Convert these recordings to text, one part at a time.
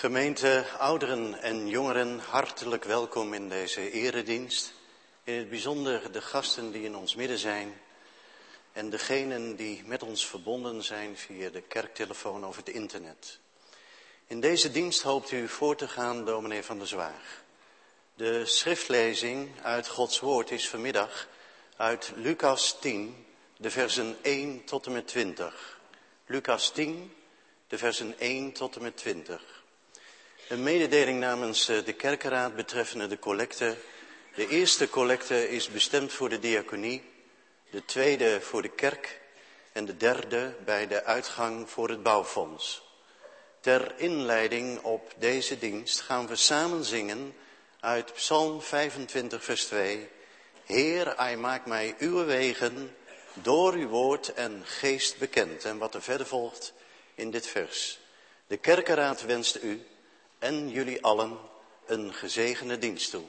Gemeente, ouderen en jongeren, hartelijk welkom in deze eredienst. In het bijzonder de gasten die in ons midden zijn en degenen die met ons verbonden zijn via de kerktelefoon of het internet. In deze dienst hoopt u voor te gaan, dominee Van der Zwaag. De schriftlezing uit Gods woord is vanmiddag uit Lucas 10, de versen 1 tot en met 20. Lucas 10, de versen 1 tot en met 20. Een mededeling namens de kerkenraad betreffende de collecte. De eerste collecte is bestemd voor de diaconie, de tweede voor de kerk en de derde bij de uitgang voor het bouwfonds. Ter inleiding op deze dienst gaan we samen zingen uit Psalm 25 vers 2. Heer, hij maakt mij uw wegen door uw woord en geest bekend. En wat er verder volgt in dit vers. De kerkenraad wenst u en jullie allen een gezegende dienst toe.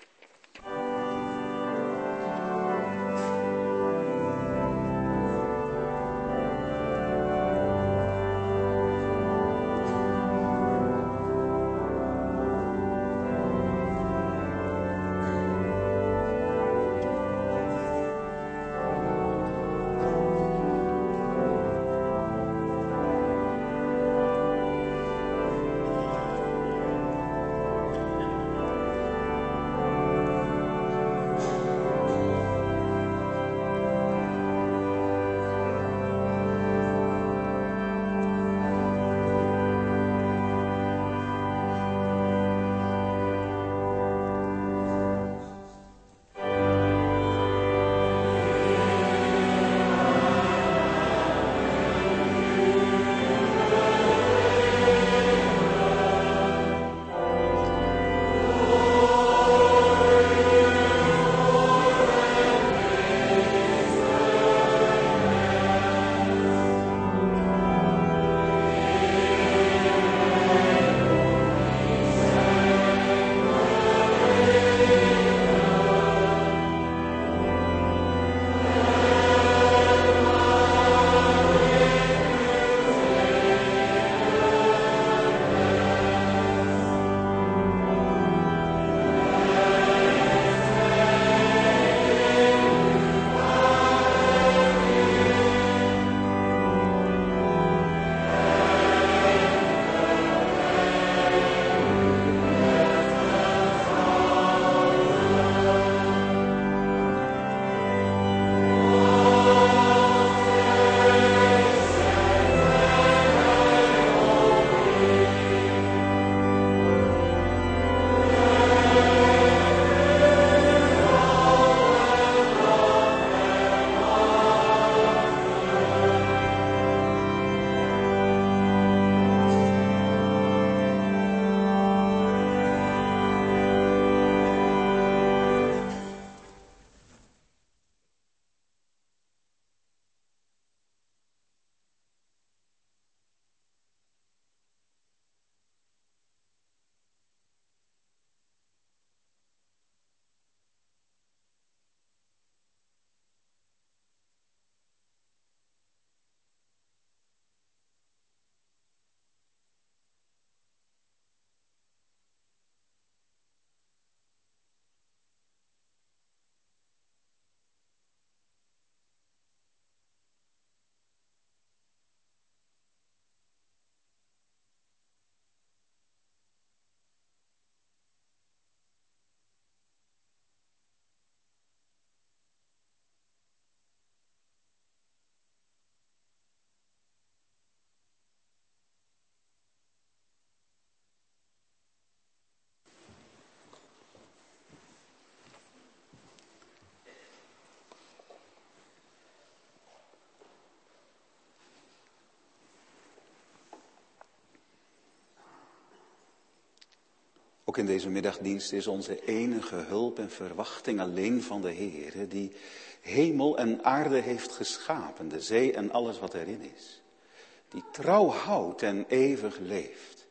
Ook in deze middagdienst is onze enige hulp en verwachting alleen van de Heere, die hemel en aarde heeft geschapen, de zee en alles wat erin is. Die trouw houdt en eeuwig leeft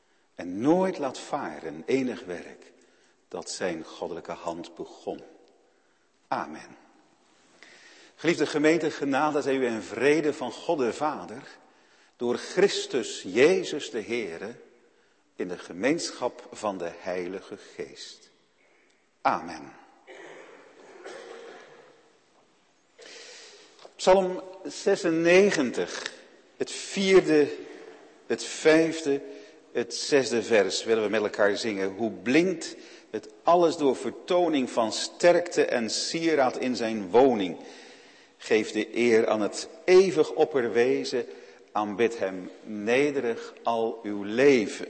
en nooit laat varen enig werk dat zijn goddelijke hand begon. Amen. Geliefde gemeente, genade zij u en vrede van God de Vader, door Christus Jezus de Heere, in de gemeenschap van de Heilige Geest. Amen. Psalm 96, het 4e, het 5e, het 6e vers willen we met elkaar zingen. Hoe blinkt het alles door vertoning van sterkte en sieraad in zijn woning. Geef de eer aan het eeuwig opperwezen, aanbid hem nederig al uw leven.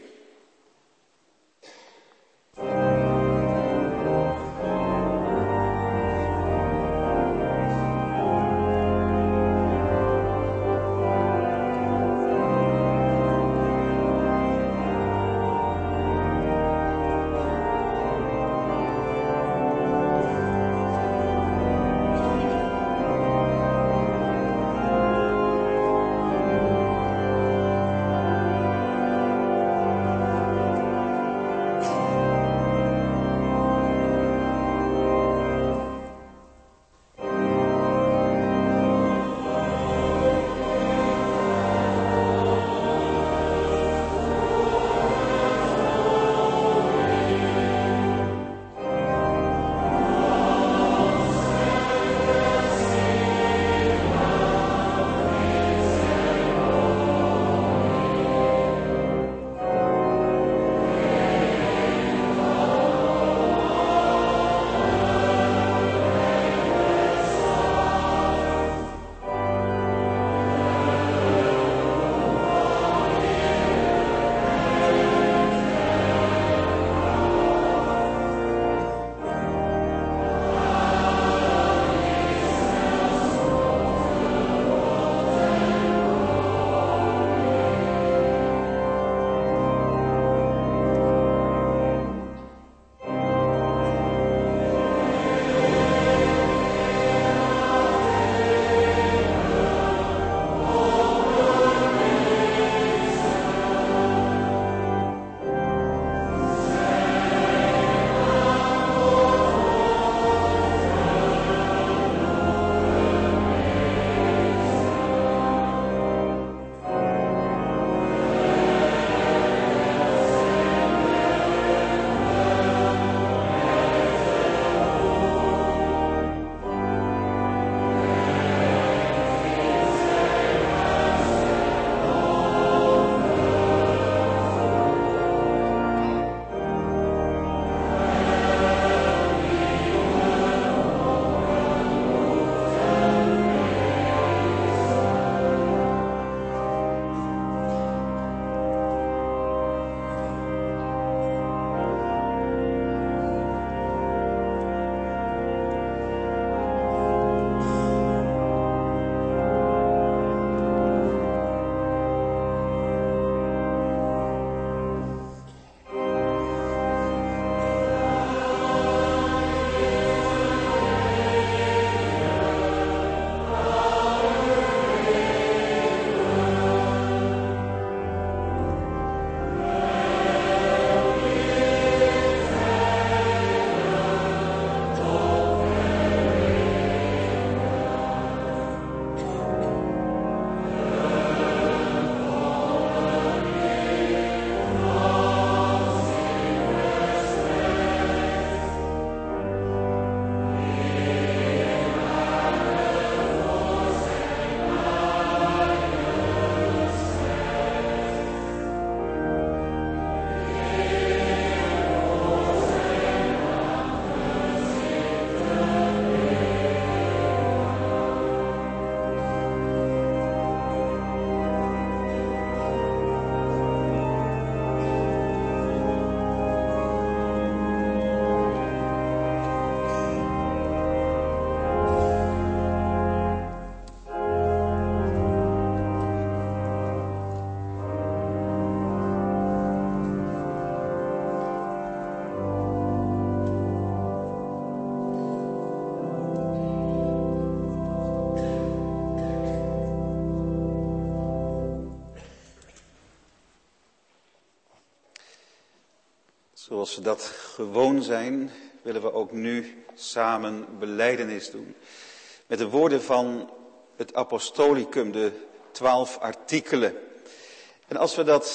Zoals we dat gewoon zijn, willen we ook nu samen belijdenis doen. Met de woorden van het apostolicum, de 12 artikelen. En als we dat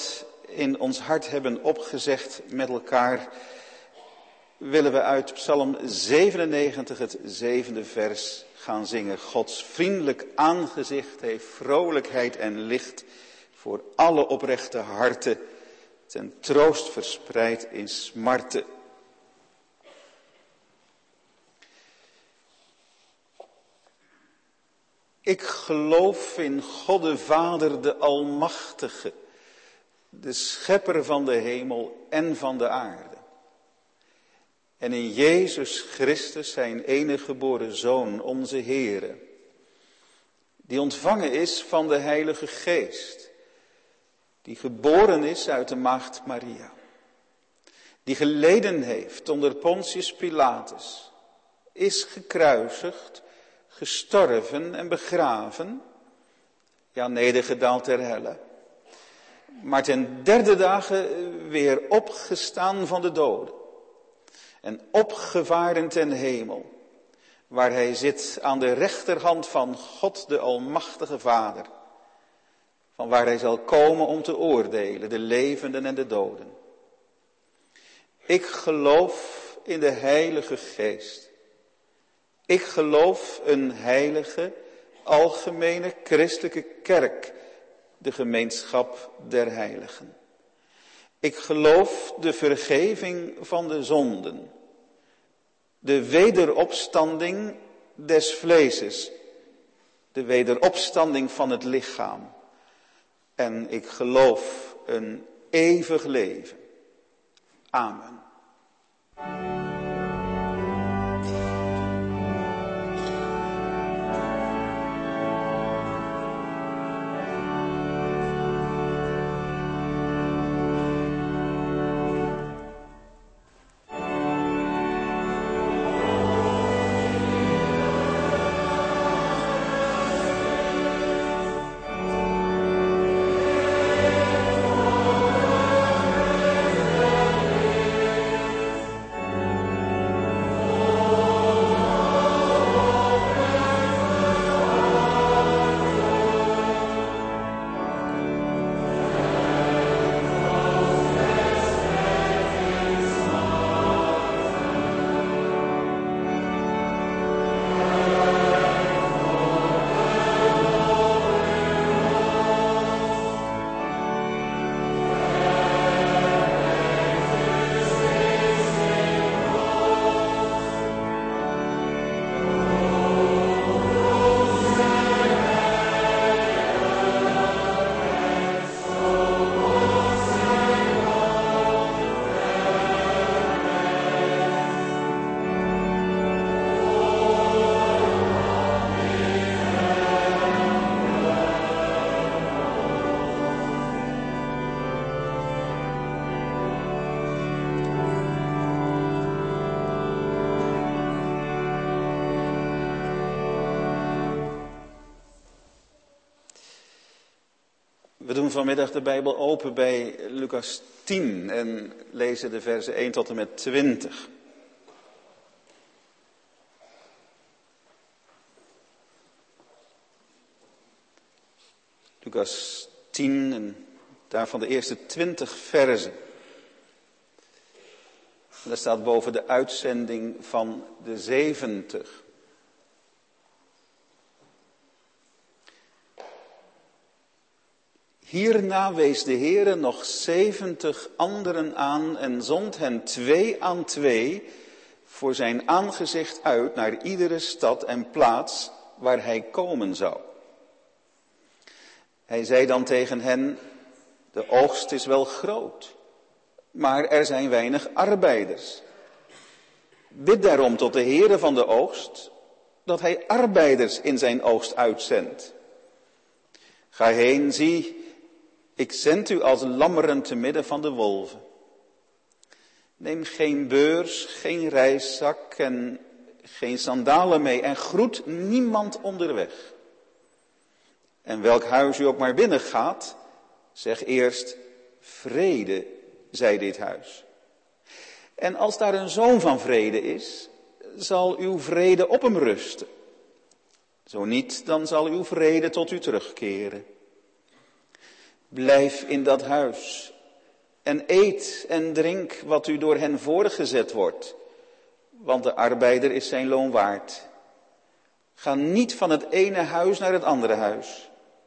in ons hart hebben opgezegd met elkaar, willen we uit Psalm 97 het 7e vers gaan zingen. Gods vriendelijk aangezicht heeft vrolijkheid en licht voor alle oprechte harten, ten troost verspreid in smarte. Ik geloof in God de Vader, de Almachtige, de schepper van de hemel en van de aarde. En in Jezus Christus, zijn enige geboren Zoon, onze Heere, die ontvangen is van de Heilige Geest, die geboren is uit de maagd Maria, die geleden heeft onder Pontius Pilatus, is gekruisigd, gestorven en begraven, ja, nedergedaald ter helle, maar ten derde dagen weer opgestaan van de doden en opgevaren ten hemel, waar hij zit aan de rechterhand van God de Almachtige Vader, van waar hij zal komen om te oordelen, de levenden en de doden. Ik geloof in de Heilige Geest. Ik geloof een heilige, algemene christelijke kerk, de gemeenschap der heiligen. Ik geloof de vergeving van de zonden, de wederopstanding des vleeses, de wederopstanding van het lichaam. En ik geloof een eeuwig leven. Amen. We doen vanmiddag de Bijbel open bij Lucas 10 en lezen de versen 1 tot en met 20. Lucas 10 en daarvan de eerste 20 versen. En daar staat boven de uitzending van de 70. Hierna wees de Heere nog 70 anderen aan en zond hen 2 aan 2 voor zijn aangezicht uit naar iedere stad en plaats waar hij komen zou. Hij zei dan tegen hen, de oogst is wel groot, maar er zijn weinig arbeiders. Bid daarom tot de Heere van de oogst, dat hij arbeiders in zijn oogst uitzendt. Ga heen, zie, ik zend u als lammeren te midden van de wolven. Neem geen beurs, geen reiszak en geen sandalen mee en groet niemand onderweg. En welk huis u ook maar binnengaat, zeg eerst, vrede, zij dit huis. En als daar een zoon van vrede is, zal uw vrede op hem rusten. Zo niet, dan zal uw vrede tot u terugkeren. Blijf in dat huis en eet en drink wat u door hen voorgezet wordt, want de arbeider is zijn loon waard. Ga niet van het ene huis naar het andere huis.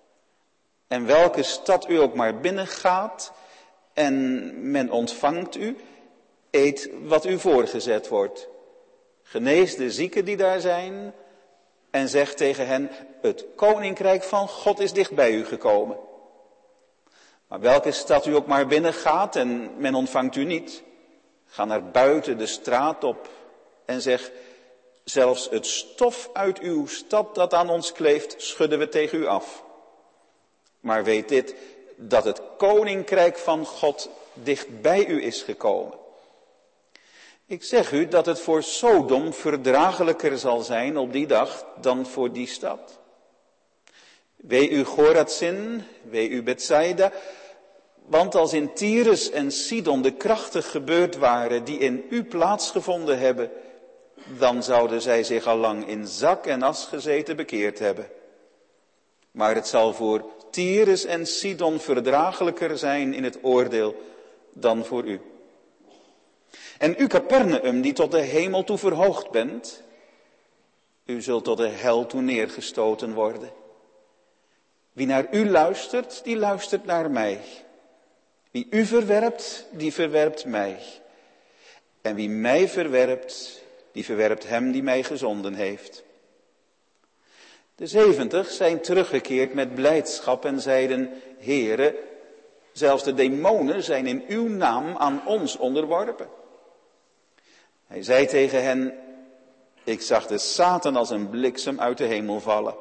En welke stad u ook maar binnengaat en men ontvangt u, eet wat u voorgezet wordt. Genees de zieken die daar zijn en zeg tegen hen, het koninkrijk van God is dicht bij u gekomen. Maar welke stad u ook maar binnengaat en men ontvangt u niet, ga naar buiten de straat op en zeg, zelfs het stof uit uw stad dat aan ons kleeft, schudden we tegen u af. Maar weet dit, dat het koninkrijk van God dicht bij u is gekomen. Ik zeg u dat het voor Sodom verdraaglijker zal zijn op die dag dan voor die stad. Wee u Chorazin, wee u Bethsaida, want als in Tyrus en Sidon de krachten gebeurd waren die in u plaatsgevonden hebben, dan zouden zij zich al lang in zak en as gezeten bekeerd hebben. Maar het zal voor Tyrus en Sidon verdraaglijker zijn in het oordeel dan voor u. En u Capernaum, die tot de hemel toe verhoogd bent, u zult tot de hel toe neergestoten worden. Wie naar u luistert, die luistert naar mij. Wie u verwerpt, die verwerpt mij. En wie mij verwerpt, die verwerpt hem die mij gezonden heeft. De 70 zijn teruggekeerd met blijdschap en zeiden, Heere, zelfs de demonen zijn in uw naam aan ons onderworpen. Hij zei tegen hen, ik zag de Satan als een bliksem uit de hemel vallen.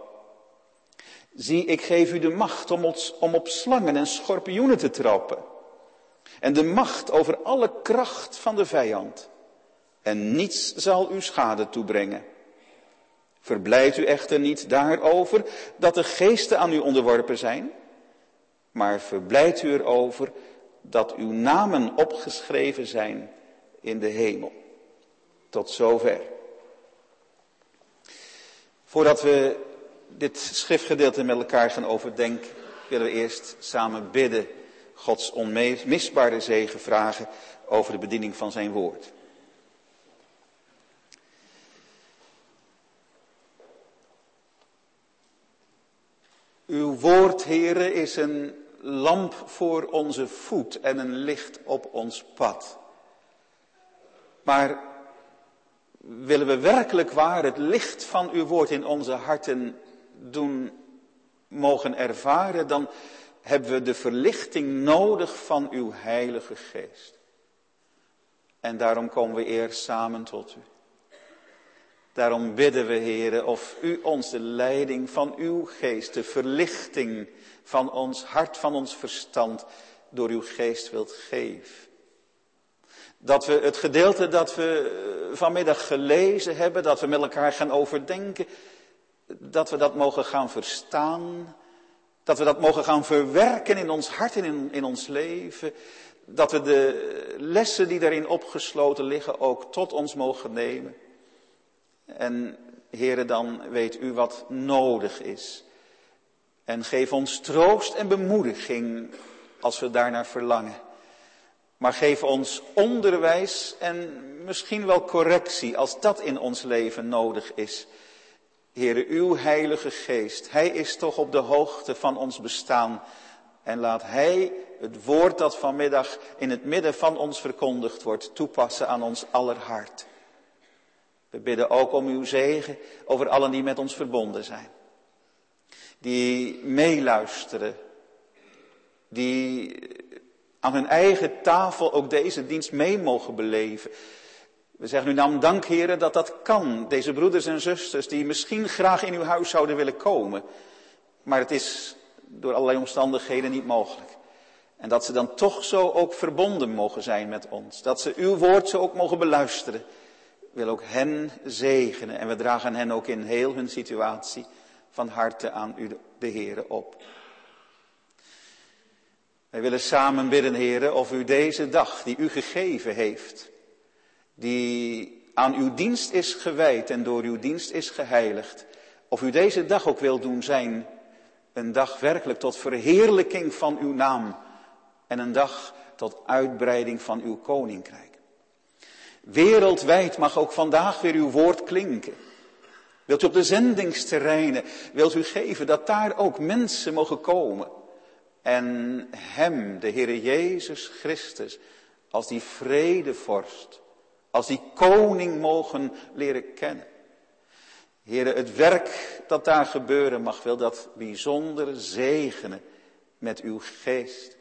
Zie, ik geef u de macht om op slangen en schorpioenen te trappen. En de macht over alle kracht van de vijand. En niets zal u schade toebrengen. Verblijdt u echter niet daarover dat de geesten aan u onderworpen zijn. Maar verblijdt u erover dat uw namen opgeschreven zijn in de hemel. Tot zover. Voordat we dit schriftgedeelte met elkaar gaan overdenken, willen we eerst samen bidden, Gods onmisbare zegen vragen over de bediening van zijn woord. Uw woord, Heere, is een lamp voor onze voet en een licht op ons pad. Maar willen we werkelijk waar het licht van uw woord in onze harten doen mogen ervaren, dan hebben we de verlichting nodig van uw Heilige Geest. En daarom komen we eerst samen tot u. Daarom bidden we, Heere, of u ons de leiding van uw geest, de verlichting van ons hart, van ons verstand, door uw geest wilt geven. Dat we het gedeelte dat we vanmiddag gelezen hebben, dat we met elkaar gaan overdenken, dat we dat mogen gaan verstaan, dat we dat mogen gaan verwerken in ons hart en in ons leven, dat we de lessen die daarin opgesloten liggen ook tot ons mogen nemen. En Heere, dan weet u wat nodig is. En geef ons troost en bemoediging als we daarnaar verlangen. Maar geef ons onderwijs en misschien wel correctie als dat in ons leven nodig is. Heere, uw Heilige Geest, Hij is toch op de hoogte van ons bestaan. En laat Hij het woord dat vanmiddag in het midden van ons verkondigd wordt toepassen aan ons aller hart. We bidden ook om uw zegen over allen die met ons verbonden zijn. Die meeluisteren. Die aan hun eigen tafel ook deze dienst mee mogen beleven. We zeggen u naam dank, Heere, dat dat kan. Deze broeders en zusters die misschien graag in uw huis zouden willen komen. Maar het is door allerlei omstandigheden niet mogelijk. En dat ze dan toch zo ook verbonden mogen zijn met ons. Dat ze uw woord zo ook mogen beluisteren. Wil ook hen zegenen. En we dragen hen ook in heel hun situatie van harte aan u, de Heere, op. Wij willen samen bidden, Heere, of u deze dag die u gegeven heeft, die aan uw dienst is gewijd en door uw dienst is geheiligd, of u deze dag ook wil doen zijn een dag werkelijk tot verheerlijking van uw naam. En een dag tot uitbreiding van uw koninkrijk. Wereldwijd mag ook vandaag weer uw woord klinken. Wilt u op de zendingsterreinen, wilt u geven dat daar ook mensen mogen komen. En hem, de Heere Jezus Christus, als die vredevorst, als die koning mogen leren kennen. Heere, het werk dat daar gebeuren mag, wil dat bijzonder zegenen met uw geest.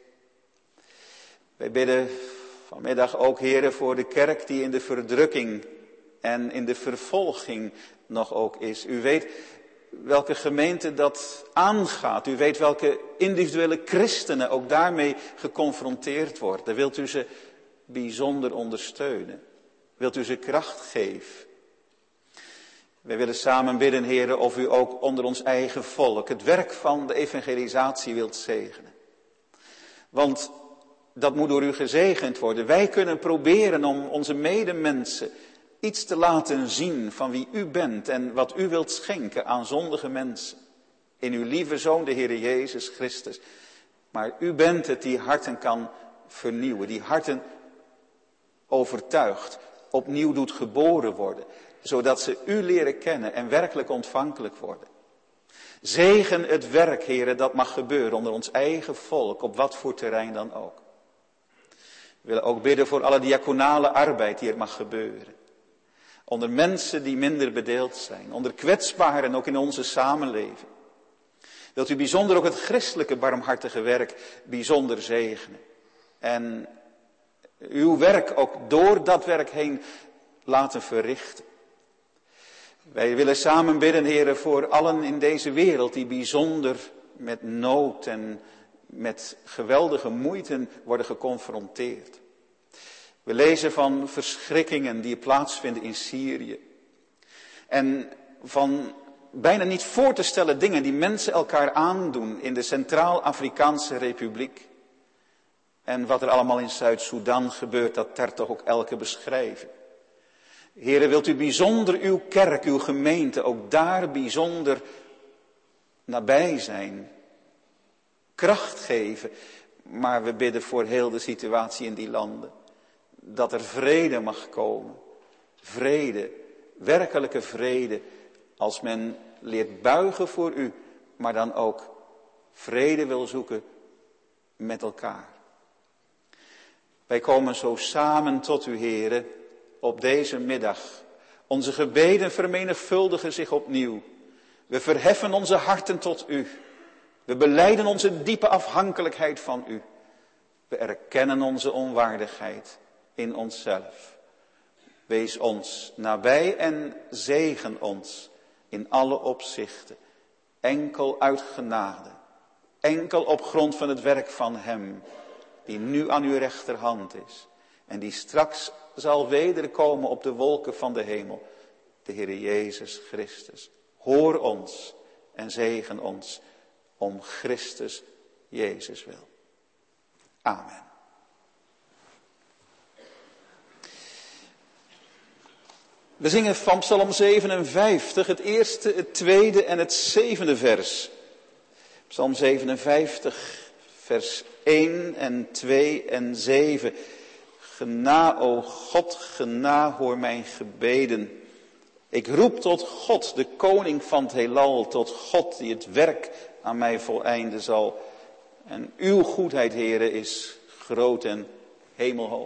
Wij bidden vanmiddag ook, Heere, voor de kerk die in de verdrukking en in de vervolging nog ook is. U weet welke gemeente dat aangaat. U weet welke individuele christenen ook daarmee geconfronteerd worden. Wilt u ze bijzonder ondersteunen? Wilt u ze kracht geven? Wij willen samen bidden, Heere, of u ook onder ons eigen volk het werk van de evangelisatie wilt zegenen. Want dat moet door u gezegend worden. Wij kunnen proberen om onze medemensen iets te laten zien van wie u bent en wat u wilt schenken aan zondige mensen. In uw lieve Zoon, de Heere Jezus Christus. Maar u bent het die harten kan vernieuwen, die harten overtuigt, opnieuw doet geboren worden, zodat ze u leren kennen en werkelijk ontvankelijk worden. Zegen het werk, Heere, dat mag gebeuren onder ons eigen volk, op wat voor terrein dan ook. We willen ook bidden voor alle diaconale arbeid die er mag gebeuren. Onder mensen die minder bedeeld zijn, onder kwetsbaren ook in onze samenleving. Wilt u bijzonder ook het christelijke barmhartige werk bijzonder zegenen. En uw werk ook door dat werk heen laten verrichten. Wij willen samen bidden, Heere, voor allen in deze wereld die bijzonder met nood en met geweldige moeite worden geconfronteerd. We lezen van verschrikkingen die plaatsvinden in Syrië. En van bijna niet voor te stellen dingen die mensen elkaar aandoen in de Centraal-Afrikaanse Republiek. En wat er allemaal in Zuid-Soedan gebeurt, dat tart toch ook elke beschrijving. Heere, wilt u bijzonder uw kerk, uw gemeente, ook daar bijzonder nabij zijn. Kracht geven, maar we bidden voor heel de situatie in die landen. Dat er vrede mag komen. Vrede, werkelijke vrede, als men leert buigen voor u, maar dan ook vrede wil zoeken met elkaar. Wij komen zo samen tot u, Heere, op deze middag. Onze gebeden vermenigvuldigen zich opnieuw. We verheffen onze harten tot u. We belijden onze diepe afhankelijkheid van u. We erkennen onze onwaardigheid in onszelf. Wees ons nabij en zegen ons in alle opzichten. Enkel uit genade. Enkel op grond van het werk van hem die nu aan uw rechterhand is. En die straks zal wederkomen op de wolken van de hemel. De Heere Jezus Christus. Hoor ons en zegen ons om Christus Jezus wil. Amen. We zingen van Psalm 57, het eerste, het tweede en het 7e vers. Psalm 57, vers 1 en 2 en 7. Gena, o God, gena, hoor mijn gebeden. Ik roep tot God, de koning van het heelal, tot God die het werk aan mij voleinden zal. En uw goedheid, Heere, is groot en hemelhoog.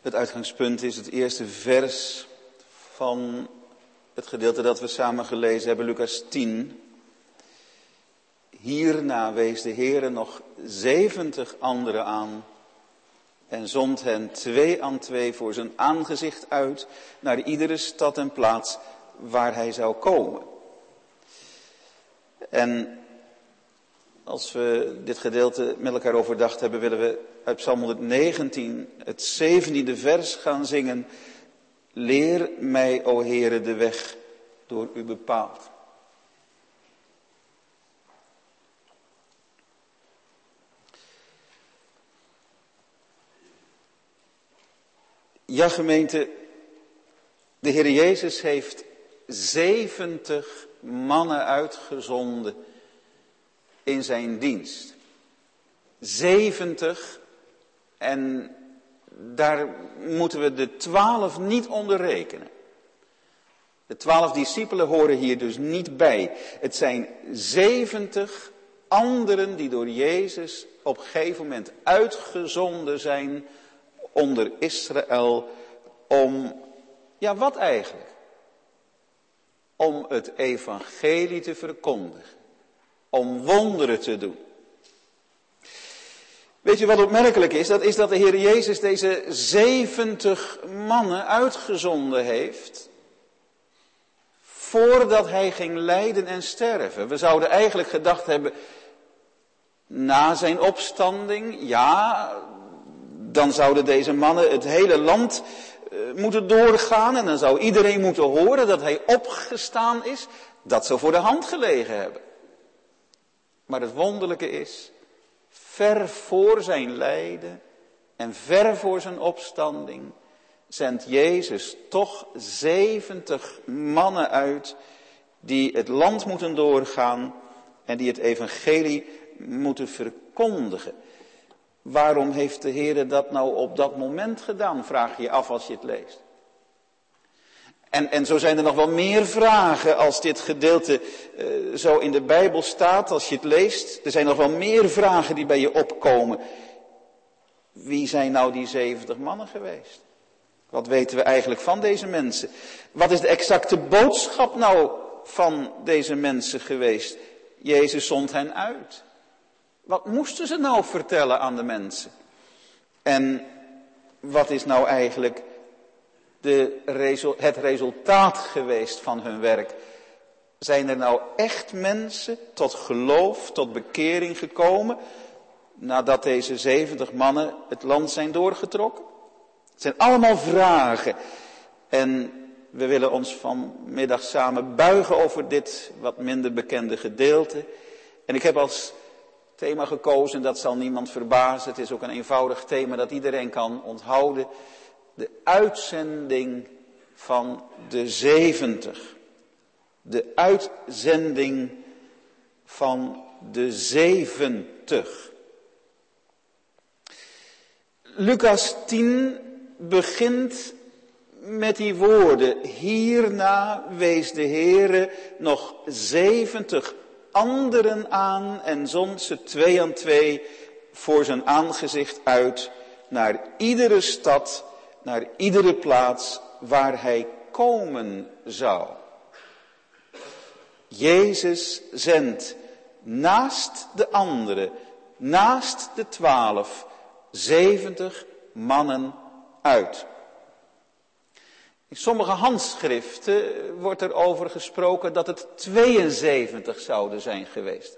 Het uitgangspunt is het eerste vers van het gedeelte dat we samen gelezen hebben, Lucas 10. Hierna wees de Heere nog 70 anderen aan en zond hen 2 aan 2 voor zijn aangezicht uit naar iedere stad en plaats waar hij zou komen. En als we dit gedeelte met elkaar overdacht hebben, willen we uit Psalm 119 het 17e vers gaan zingen. Leer mij, o Heere, de weg door u bepaald. Ja, gemeente, de Heer Jezus heeft 70 mannen uitgezonden in zijn dienst. 70, en daar moeten we de 12 niet onder rekenen. De 12 discipelen horen hier dus niet bij. Het zijn 70 anderen die door Jezus op een gegeven moment uitgezonden zijn onder Israël om, ja, wat eigenlijk? Om het evangelie te verkondigen. Om wonderen te doen. Weet je wat opmerkelijk is? Dat is dat de Heer Jezus deze 70 mannen uitgezonden heeft voordat hij ging lijden en sterven. We zouden eigenlijk gedacht hebben, na zijn opstanding, ja, dan zouden deze mannen het hele land moeten doorgaan en dan zou iedereen moeten horen dat hij opgestaan is. Dat zou voor de hand gelegen hebben. Maar het wonderlijke is, ver voor zijn lijden en ver voor zijn opstanding zendt Jezus toch 70 mannen uit die het land moeten doorgaan en die het evangelie moeten verkondigen. Waarom heeft de Heer dat nou op dat moment gedaan, vraag je je af als je het leest. En zo zijn er nog wel meer vragen als dit gedeelte zo in de Bijbel staat, als je het leest. Er zijn nog wel meer vragen die bij je opkomen. Wie zijn nou die 70 mannen geweest? Wat weten we eigenlijk van deze mensen? Wat is de exacte boodschap nou van deze mensen geweest? Jezus zond hen uit. Wat moesten ze nou vertellen aan de mensen? En wat is nou eigenlijk het resultaat geweest van hun werk? Zijn er nou echt mensen tot geloof, tot bekering gekomen nadat deze 70 mannen het land zijn doorgetrokken? Het zijn allemaal vragen. En we willen ons vanmiddag samen buigen over dit wat minder bekende gedeelte. En ik heb als thema gekozen, dat zal niemand verbazen. Het is ook een eenvoudig thema dat iedereen kan onthouden. De uitzending van de 70. De uitzending van de 70. Lucas 10 begint met die woorden. Hierna wees de Heere nog 70 anderen aan en zond ze 2 aan 2 voor zijn aangezicht uit naar iedere stad, naar iedere plaats waar hij komen zou. Jezus zendt naast de anderen, naast de 12, 70 mannen uit. In sommige handschriften wordt er over gesproken dat het 72 zouden zijn geweest.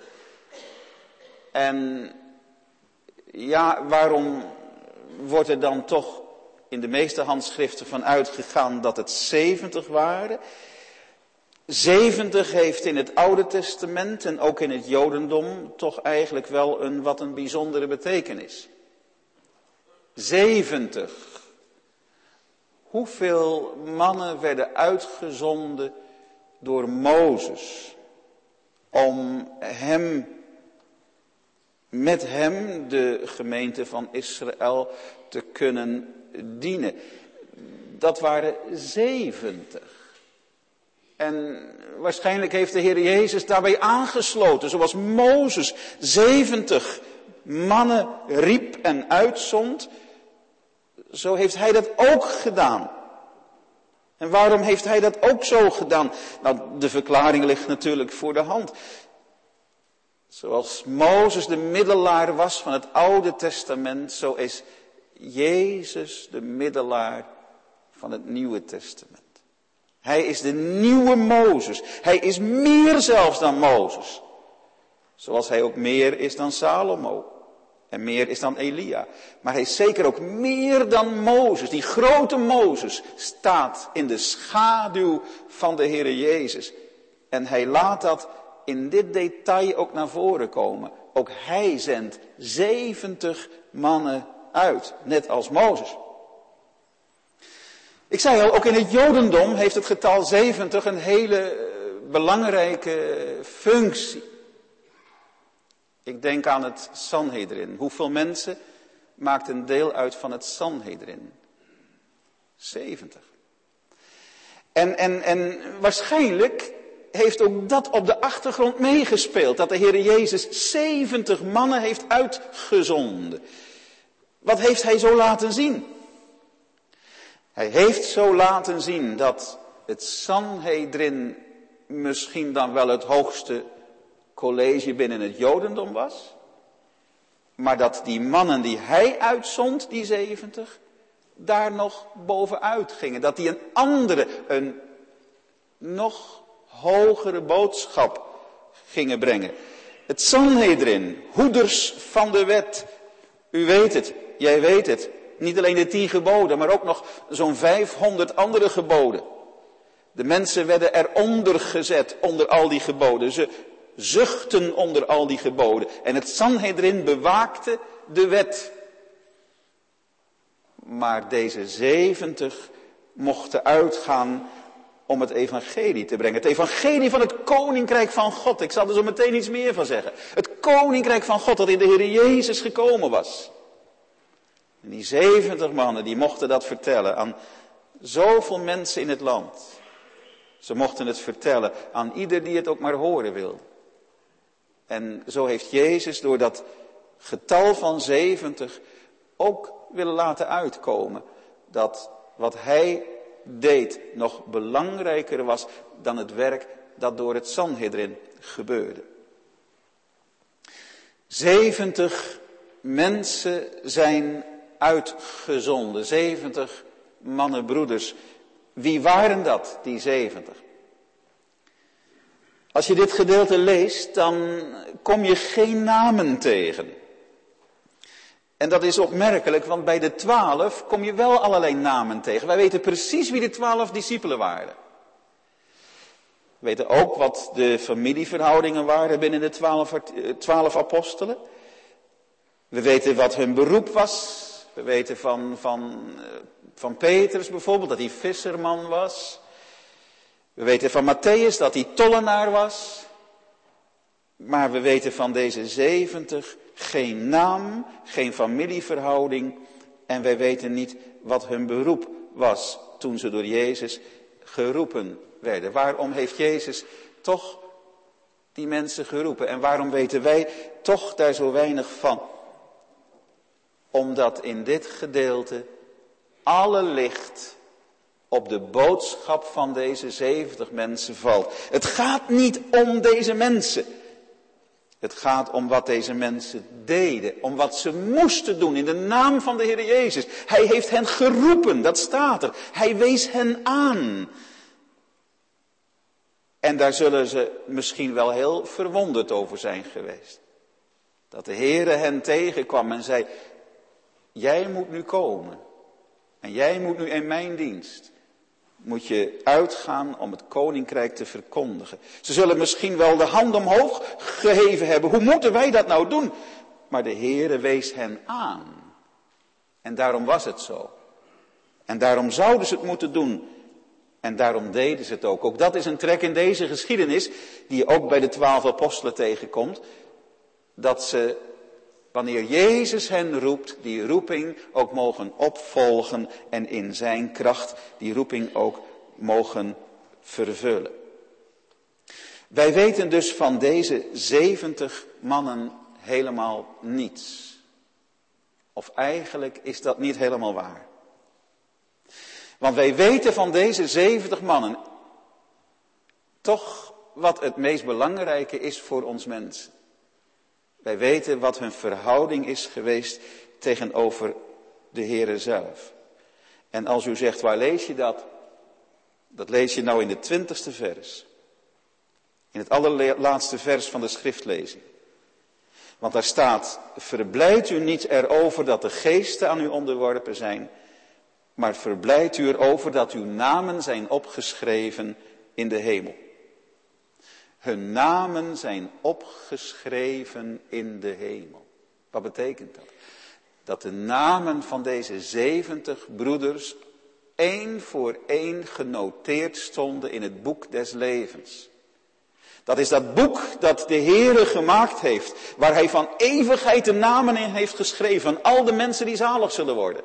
En ja, waarom wordt er dan toch in de meeste handschriften van uitgegaan dat het 70 waren? 70 heeft in het Oude Testament en ook in het Jodendom toch eigenlijk wel een bijzondere betekenis. 70. Hoeveel mannen werden uitgezonden door Mozes om met hem, de gemeente van Israël, te kunnen dienen? Dat waren 70. En waarschijnlijk heeft de Heer Jezus daarbij aangesloten, zoals Mozes 70 mannen riep en uitzond. zo heeft hij dat ook gedaan. En waarom heeft hij dat ook zo gedaan? Nou, de verklaring ligt natuurlijk voor de hand. Zoals Mozes de middelaar was van het Oude Testament, zo is Jezus de middelaar van het Nieuwe Testament. Hij is de nieuwe Mozes. Hij is meer zelfs dan Mozes. Zoals hij ook meer is dan Salomo. En meer is dan Elia. Maar hij is zeker ook meer dan Mozes. Die grote Mozes staat in de schaduw van de Heere Jezus. En hij laat dat in dit detail ook naar voren komen. Ook hij zendt 70 mannen uit. Net als Mozes. Ik zei al, ook in het Jodendom heeft het getal 70 een hele belangrijke functie. Ik denk aan het Sanhedrin. Hoeveel mensen maakt een deel uit van het Sanhedrin? 70. En waarschijnlijk heeft ook dat op de achtergrond meegespeeld. Dat de Heer Jezus 70 mannen heeft uitgezonden. Wat heeft hij zo laten zien? Hij heeft zo laten zien dat het Sanhedrin misschien dan wel het hoogste college binnen het Jodendom was. Maar dat die mannen die hij uitzond, die 70, daar nog bovenuit gingen. Dat die een andere, een nog hogere boodschap gingen brengen. Het Sanhedrin, hoeders van de wet. U weet het, jij weet het. Niet alleen de 10 geboden, maar ook nog zo'n 500 andere geboden. De mensen werden eronder gezet, onder al die geboden. Ze zuchten onder al die geboden. En het Sanhedrin bewaakte de wet. Maar deze 70 mochten uitgaan om het evangelie te brengen. Het evangelie van het koninkrijk van God. Ik zal er zo meteen iets meer van zeggen. Het koninkrijk van God dat in de Heer Jezus gekomen was. En die 70 mannen die mochten dat vertellen aan zoveel mensen in het land. Ze mochten het vertellen aan ieder die het ook maar horen wil. En zo heeft Jezus door dat getal van 70 ook willen laten uitkomen dat wat hij deed nog belangrijker was dan het werk dat door het Sanhedrin gebeurde. 70 mensen zijn uitgezonden. 70 mannen, broeders. Wie waren dat, die 70? Als je dit gedeelte leest, dan kom je geen namen tegen. En dat is opmerkelijk, want bij de 12 kom je wel allerlei namen tegen. Wij weten precies wie de 12 discipelen waren. We weten ook wat de familieverhoudingen waren binnen de 12 apostelen. We weten wat hun beroep was. We weten van Petrus bijvoorbeeld, dat hij visserman was. We weten van Matthäus dat hij tollenaar was. Maar we weten van deze 70 geen naam, geen familieverhouding. En wij weten niet wat hun beroep was toen ze door Jezus geroepen werden. Waarom heeft Jezus toch die mensen geroepen? En waarom weten wij toch daar zo weinig van? Omdat in dit gedeelte alle licht op de boodschap van deze 70 mensen valt. Het gaat niet om deze mensen. Het gaat om wat deze mensen deden. Om wat ze moesten doen in de naam van de Heer Jezus. Hij heeft hen geroepen, dat staat er. Hij wees hen aan. En daar zullen ze misschien wel heel verwonderd over zijn geweest. Dat de Heer hen tegenkwam en zei: jij moet nu komen. En jij moet nu in mijn dienst. Moet je uitgaan om het koninkrijk te verkondigen. Ze zullen misschien wel de hand omhoog geheven hebben. Hoe moeten wij dat nou doen? Maar de Heere wees hen aan. En daarom was het zo. En daarom zouden ze het moeten doen. En daarom deden ze het ook. Ook dat is een trek in deze geschiedenis, die je ook bij de 12 apostelen tegenkomt. Dat ze, wanneer Jezus hen roept, die roeping ook mogen opvolgen en in zijn kracht die roeping ook mogen vervullen. Wij weten dus van deze 70 mannen helemaal niets. Of eigenlijk is dat niet helemaal waar. Want wij weten van deze 70 mannen toch wat het meest belangrijke is voor ons mensen. Wij weten wat hun verhouding is geweest tegenover de Heere zelf. En als u zegt, waar lees je dat? Dat lees je nou in de 20ste vers. In het allerlaatste vers van de schriftlezing. Want daar staat, verblijdt u niet erover dat de geesten aan u onderworpen zijn, maar verblijdt u erover dat uw namen zijn opgeschreven in de hemel. Hun namen zijn opgeschreven in de hemel. Wat betekent dat? Dat de namen van deze 70 broeders één voor één genoteerd stonden in het boek des levens. Dat is dat boek dat de Heere gemaakt heeft, waar hij van eeuwigheid de namen in heeft geschreven van al de mensen die zalig zullen worden.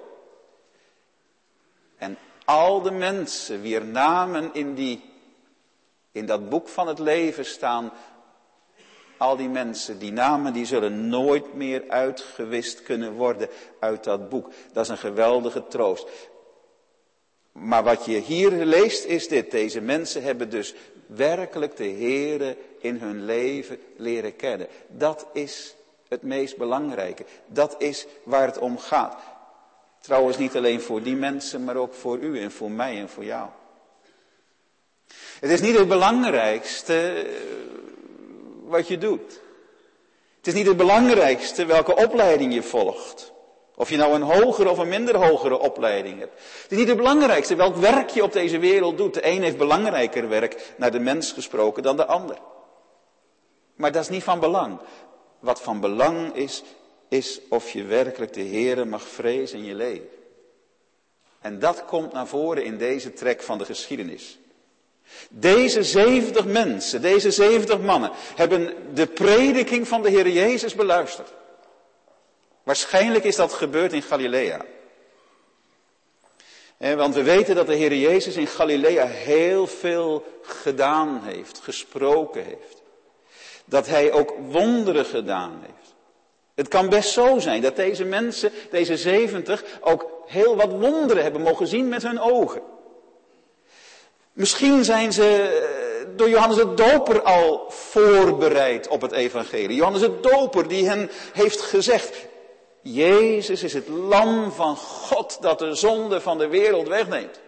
En al de mensen wier namen in dat boek van het leven staan, al die mensen, die namen, die zullen nooit meer uitgewist kunnen worden uit dat boek. Dat is een geweldige troost. Maar wat je hier leest is dit. Deze mensen hebben dus werkelijk de Heere in hun leven leren kennen. Dat is het meest belangrijke. Dat is waar het om gaat. Trouwens niet alleen voor die mensen, maar ook voor u en voor mij en voor jou. Het is niet het belangrijkste wat je doet. Het is niet het belangrijkste welke opleiding je volgt. Of je nou een hogere of een minder hogere opleiding hebt. Het is niet het belangrijkste welk werk je op deze wereld doet. De een heeft belangrijker werk naar de mens gesproken dan de ander. Maar dat is niet van belang. Wat van belang is of je werkelijk de Heere mag vrezen in je leven. En dat komt naar voren in deze trek van de geschiedenis. Deze 70 mensen, deze 70 mannen, hebben de prediking van de Heer Jezus beluisterd. Waarschijnlijk is dat gebeurd in Galilea. Want we weten dat de Heer Jezus in Galilea heel veel gedaan heeft, gesproken heeft. Dat hij ook wonderen gedaan heeft. Het kan best zo zijn dat deze mensen, deze 70, ook heel wat wonderen hebben mogen zien met hun ogen. Misschien zijn ze door Johannes de Doper al voorbereid op het evangelie. Johannes de Doper die hen heeft gezegd, Jezus is het lam van God dat de zonde van de wereld wegneemt.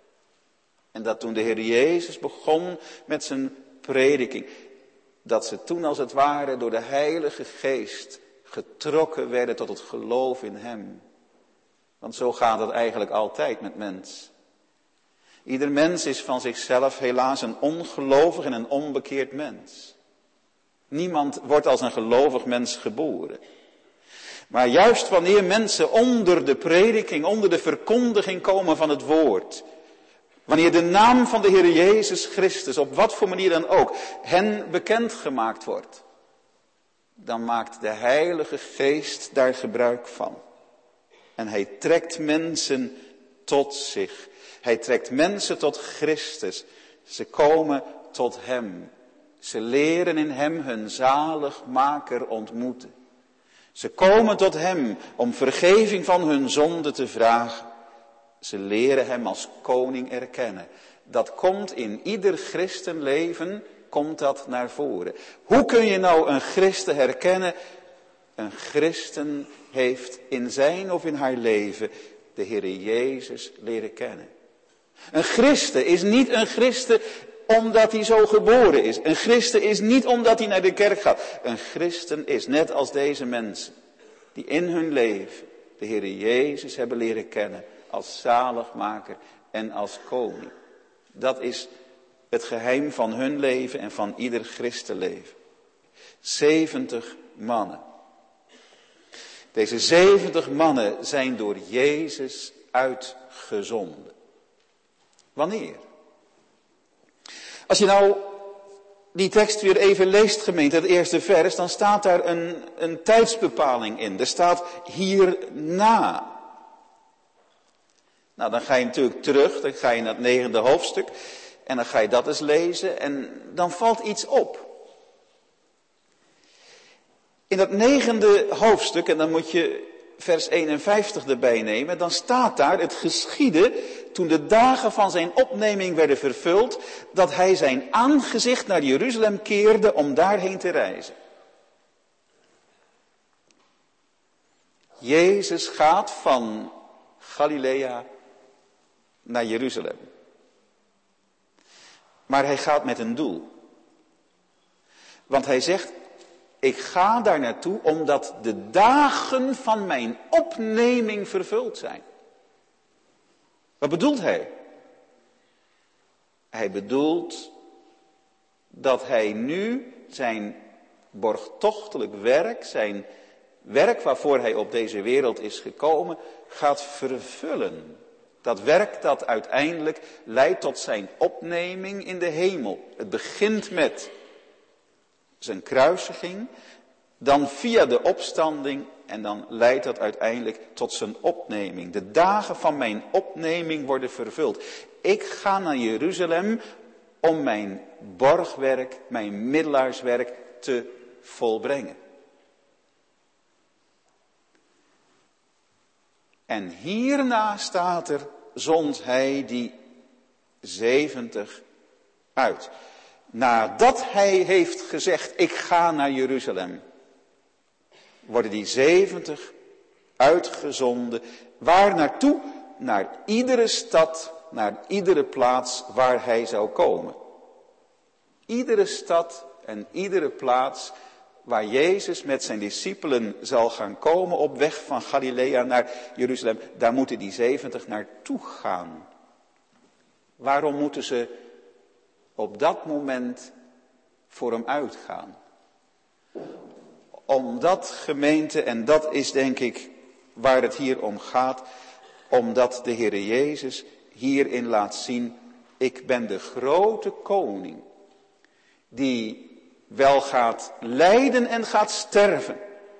En dat toen de Heer Jezus begon met zijn prediking, dat ze toen als het ware door de Heilige Geest getrokken werden tot het geloof in hem. Want zo gaat het eigenlijk altijd met mens. Ieder mens is van zichzelf helaas een ongelovig en een onbekeerd mens. Niemand wordt als een gelovig mens geboren. Maar juist wanneer mensen onder de prediking, onder de verkondiging komen van het woord, wanneer de naam van de Heer Jezus Christus, op wat voor manier dan ook, hen bekendgemaakt wordt, dan maakt de Heilige Geest daar gebruik van. En hij trekt mensen tot zich. Hij trekt mensen tot Christus. Ze komen tot hem. Ze leren in hem hun zaligmaker ontmoeten. Ze komen tot hem om vergeving van hun zonde te vragen. Ze leren hem als koning erkennen. Dat komt in ieder christenleven, komt dat naar voren. Hoe kun je nou een christen herkennen? Een christen heeft in zijn of in haar leven de Heer Jezus leren kennen. Een christen is niet een christen omdat hij zo geboren is. Een christen is niet omdat hij naar de kerk gaat. Een christen is net als deze mensen die in hun leven de Heer Jezus hebben leren kennen als zaligmaker en als koning. Dat is het geheim van hun leven en van ieder christenleven. 70 mannen. Deze 70 mannen zijn door Jezus uitgezonden. Wanneer? Als je nou die tekst weer even leest, gemeente, het eerste vers, dan staat daar een tijdsbepaling in. Er staat hierna. Nou, dan ga je natuurlijk terug, dan ga je naar het 9e hoofdstuk en dan ga je dat eens lezen en dan valt iets op. In dat 9e hoofdstuk, en dan moet je vers 51 erbij nemen, dan staat daar: het geschiedde toen de dagen van zijn opneming werden vervuld, dat hij zijn aangezicht naar Jeruzalem keerde om daarheen te reizen. Jezus gaat van Galilea naar Jeruzalem. Maar hij gaat met een doel. Want hij zegt: ik ga daar naartoe omdat de dagen van mijn opneming vervuld zijn. Wat bedoelt hij? Hij bedoelt dat hij nu zijn borgtochtelijk werk, zijn werk waarvoor hij op deze wereld is gekomen, gaat vervullen. Dat werk dat uiteindelijk leidt tot zijn opneming in de hemel. Het begint met zijn kruisiging, dan via de opstanding en dan leidt dat uiteindelijk tot zijn opneming. De dagen van mijn opneming worden vervuld. Ik ga naar Jeruzalem om mijn borgwerk, mijn middelaarswerk te volbrengen. En hierna staat er: zond hij die 70 uit. Nadat hij heeft gezegd: ik ga naar Jeruzalem, worden die 70 uitgezonden. Waar naartoe? Naar iedere stad, naar iedere plaats waar hij zou komen. Iedere stad en iedere plaats waar Jezus met zijn discipelen zal gaan komen op weg van Galilea naar Jeruzalem, daar moeten die 70 naartoe gaan. Waarom moeten ze op dat moment voor hem uitgaan? Omdat, gemeente, en dat is denk ik waar het hier om gaat, omdat de Heere Jezus hierin laat zien: ik ben de grote koning die wel gaat lijden en gaat sterven,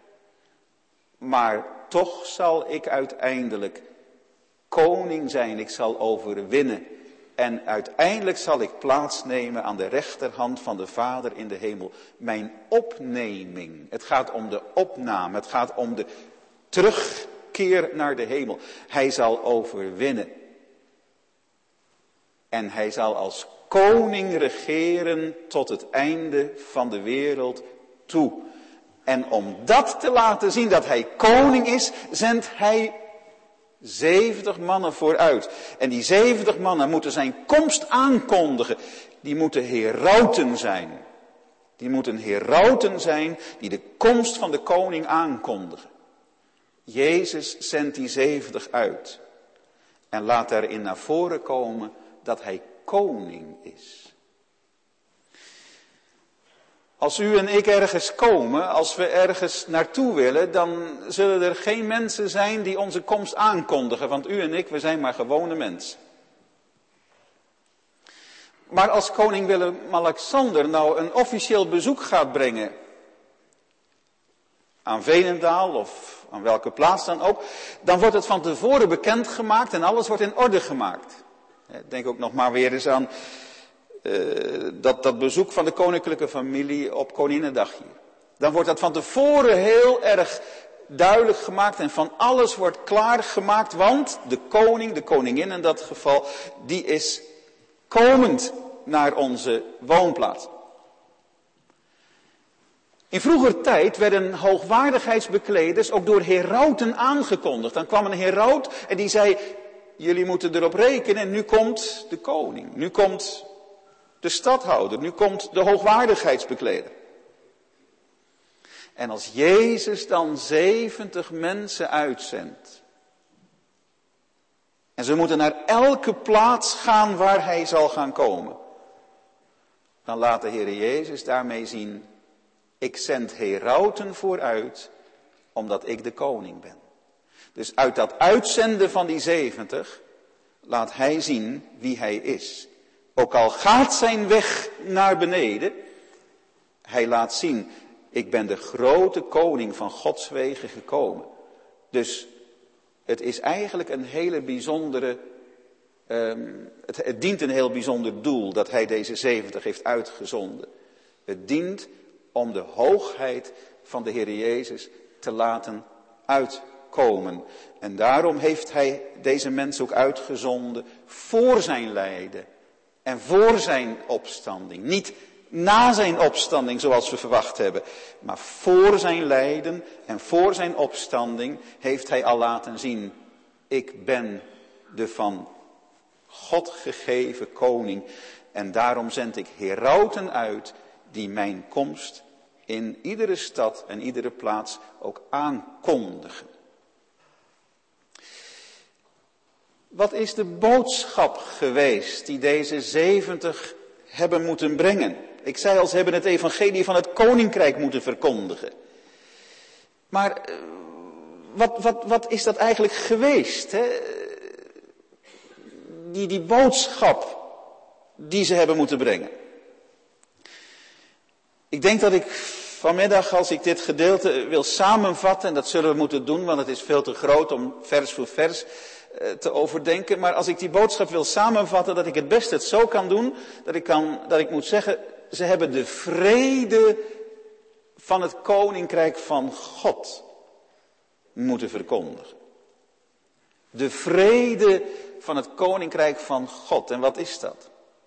maar toch zal ik uiteindelijk koning zijn. Ik zal overwinnen en uiteindelijk zal ik plaatsnemen aan de rechterhand van de Vader in de hemel. Mijn opneming, het gaat om de opname, het gaat om de terugkeer naar de hemel. Hij zal overwinnen en hij zal als koning regeren tot het einde van de wereld toe. En om dat te laten zien dat hij koning is, zendt hij 70 mannen vooruit. En die 70 mannen moeten zijn komst aankondigen. Die moeten herauten zijn. Die moeten herauten zijn die de komst van de koning aankondigen. Jezus zendt die 70 uit. En laat daarin naar voren komen dat hij koning is. Als u en ik ergens komen, als we ergens naartoe willen, dan zullen er geen mensen zijn die onze komst aankondigen. Want u en ik, we zijn maar gewone mensen. Maar als koning Willem-Alexander nou een officieel bezoek gaat brengen aan Veenendaal of aan welke plaats dan ook, dan wordt het van tevoren bekendgemaakt en alles wordt in orde gemaakt. Denk ook nog maar weer eens aan dat bezoek van de koninklijke familie op Koninginnedag hier. Dan wordt dat van tevoren heel erg duidelijk gemaakt en van alles wordt klaargemaakt, want de koning, de koningin in dat geval, die is komend naar onze woonplaats. In vroeger tijd werden hoogwaardigheidsbekleders ook door herauten aangekondigd. Dan kwam een heraut en die zei: jullie moeten erop rekenen, nu komt de koning, nu komt de stadhouder, nu komt de hoogwaardigheidsbekleder. En als Jezus dan 70 mensen uitzendt, en ze moeten naar elke plaats gaan waar hij zal gaan komen, dan laat de Heer Jezus daarmee zien: ik zend herauten vooruit, omdat ik de koning ben. Dus uit dat uitzenden van die 70 laat hij zien wie hij is. Ook al gaat zijn weg naar beneden, hij laat zien: ik ben de grote koning van Gods wegen gekomen. Dus het is eigenlijk een hele bijzondere, het dient een heel bijzonder doel dat hij deze 70 heeft uitgezonden. Het dient om de hoogheid van de Heer Jezus te laten komen. En daarom heeft hij deze mensen ook uitgezonden voor zijn lijden en voor zijn opstanding. Niet na zijn opstanding zoals we verwacht hebben, maar voor zijn lijden en voor zijn opstanding heeft hij al laten zien: ik ben de van God gegeven koning. En daarom zend ik herauten uit die mijn komst in iedere stad en iedere plaats ook aankondigen. Wat is de boodschap geweest die deze 70 hebben moeten brengen? Ik zei al, ze hebben het evangelie van het koninkrijk moeten verkondigen. Maar wat is dat eigenlijk geweest? Hè? Die boodschap die ze hebben moeten brengen. Ik denk dat ik vanmiddag, als ik dit gedeelte wil samenvatten, en dat zullen we moeten doen, want het is veel te groot om vers voor vers te overdenken. Maar als ik die boodschap wil samenvatten, dat ik het best het zo kan doen, dat ik moet zeggen, ze hebben de vrede van het koninkrijk van God moeten verkondigen. De vrede van het koninkrijk van God. En wat is dat?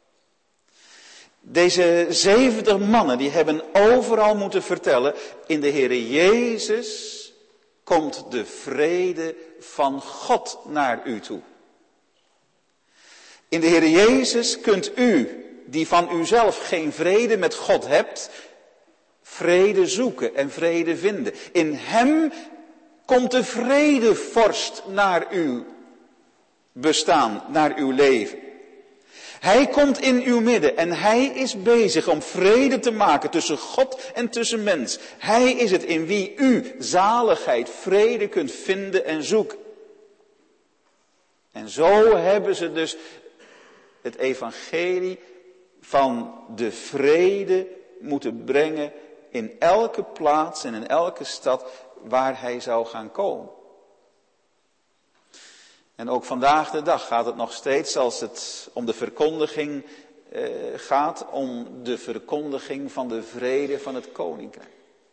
Deze 70 mannen, die hebben overal moeten vertellen: in de Heere Jezus komt de vrede van God naar u toe. In de Heere Jezus kunt u, die van uzelf geen vrede met God hebt, vrede zoeken en vrede vinden. In hem komt de vredevorst naar uw bestaan, naar uw leven. Hij komt in uw midden en hij is bezig om vrede te maken tussen God en tussen mens. Hij is het in wie u zaligheid, vrede kunt vinden en zoeken. En zo hebben ze dus het evangelie van de vrede moeten brengen in elke plaats en in elke stad waar hij zou gaan komen. En ook vandaag de dag gaat het nog steeds, als het om de verkondiging gaat, om de verkondiging van de vrede van het koninkrijk.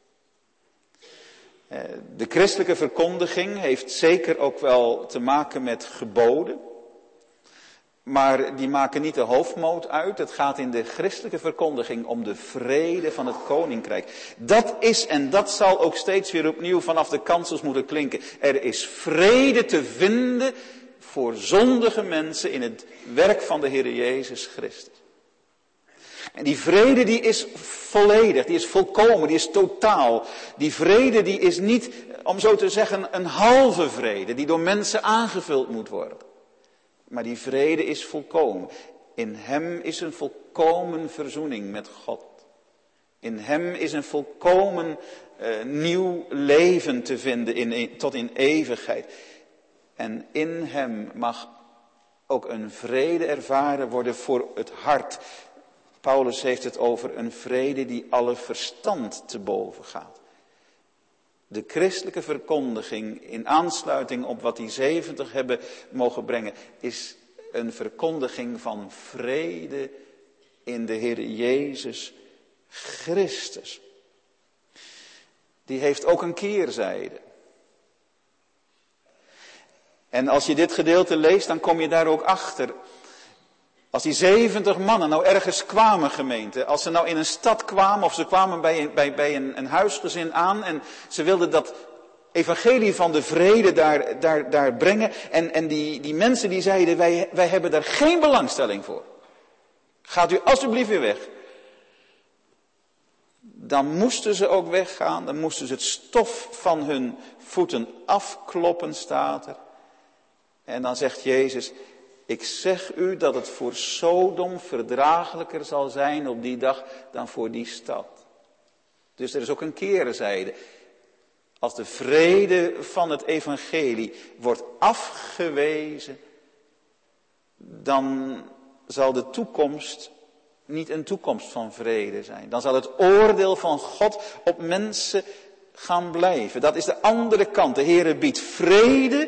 De christelijke verkondiging heeft zeker ook wel te maken met geboden. Maar die maken niet de hoofdmoot uit. Het gaat in de christelijke verkondiging om de vrede van het koninkrijk. Dat is en dat zal ook steeds weer opnieuw vanaf de kansels moeten klinken. Er is vrede te vinden voor zondige mensen in het werk van de Heer Jezus Christus. En die vrede die is volledig, die is volkomen, die is totaal. Die vrede die is niet, om zo te zeggen, een halve vrede die door mensen aangevuld moet worden. Maar die vrede is volkomen. In hem is een volkomen verzoening met God. In hem is een volkomen nieuw leven te vinden tot in eeuwigheid. En in hem mag ook een vrede ervaren worden voor het hart. Paulus heeft het over een vrede die alle verstand te boven gaat. De christelijke verkondiging in aansluiting op wat die 70 hebben mogen brengen, is een verkondiging van vrede in de Heer Jezus Christus. Die heeft ook een keerzijde. En als je dit gedeelte leest, dan kom je daar ook achter. Als die 70 mannen nou ergens kwamen, gemeente, als ze nou in een stad kwamen of ze kwamen bij een huisgezin aan en ze wilden dat evangelie van de vrede daar brengen en die mensen die zeiden, wij hebben daar geen belangstelling voor. Gaat u alsjeblieft weer weg. Dan moesten ze ook weggaan, dan moesten ze het stof van hun voeten afkloppen, staat er. En dan zegt Jezus: ik zeg u dat het voor Sodom verdraaglijker zal zijn op die dag dan voor die stad. Dus er is ook een keerzijde. Als de vrede van het evangelie wordt afgewezen, dan zal de toekomst niet een toekomst van vrede zijn. Dan zal het oordeel van God op mensen gaan blijven. Dat is de andere kant. De Heere biedt vrede.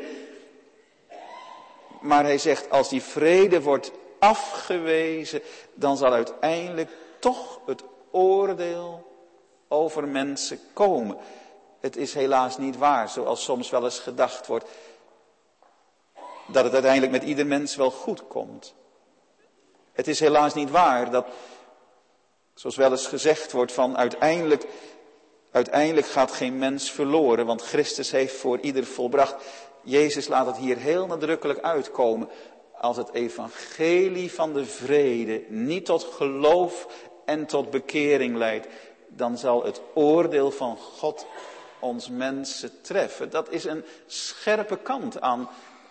Maar hij zegt, als die vrede wordt afgewezen, dan zal uiteindelijk toch het oordeel over mensen komen. het is helaas niet waar, zoals soms wel eens gedacht wordt, dat het uiteindelijk met ieder mens wel goed komt. Het is helaas niet waar dat, zoals wel eens gezegd wordt, van uiteindelijk gaat geen mens verloren, want Christus heeft voor ieder volbracht. Jezus laat het hier heel nadrukkelijk uitkomen. Als het evangelie van de vrede niet tot geloof en tot bekering leidt, dan zal het oordeel van God ons mensen treffen. Dat is een scherpe kant aan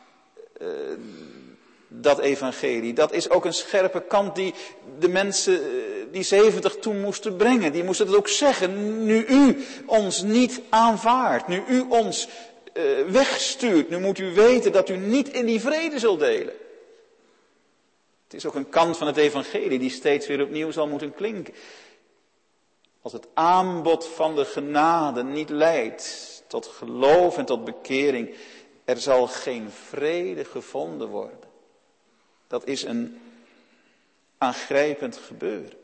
dat evangelie. Dat is ook een scherpe kant die de mensen, die 70 toen moesten brengen. Die moesten het ook zeggen. Nu u ons niet aanvaardt, nu u ons wegstuurt, nu moet u weten dat u niet in die vrede zult delen. Het is ook een kant van het evangelie die steeds weer opnieuw zal moeten klinken. Als het aanbod van de genade niet leidt tot geloof en tot bekering, er zal geen vrede gevonden worden. Dat is een aangrijpend gebeuren.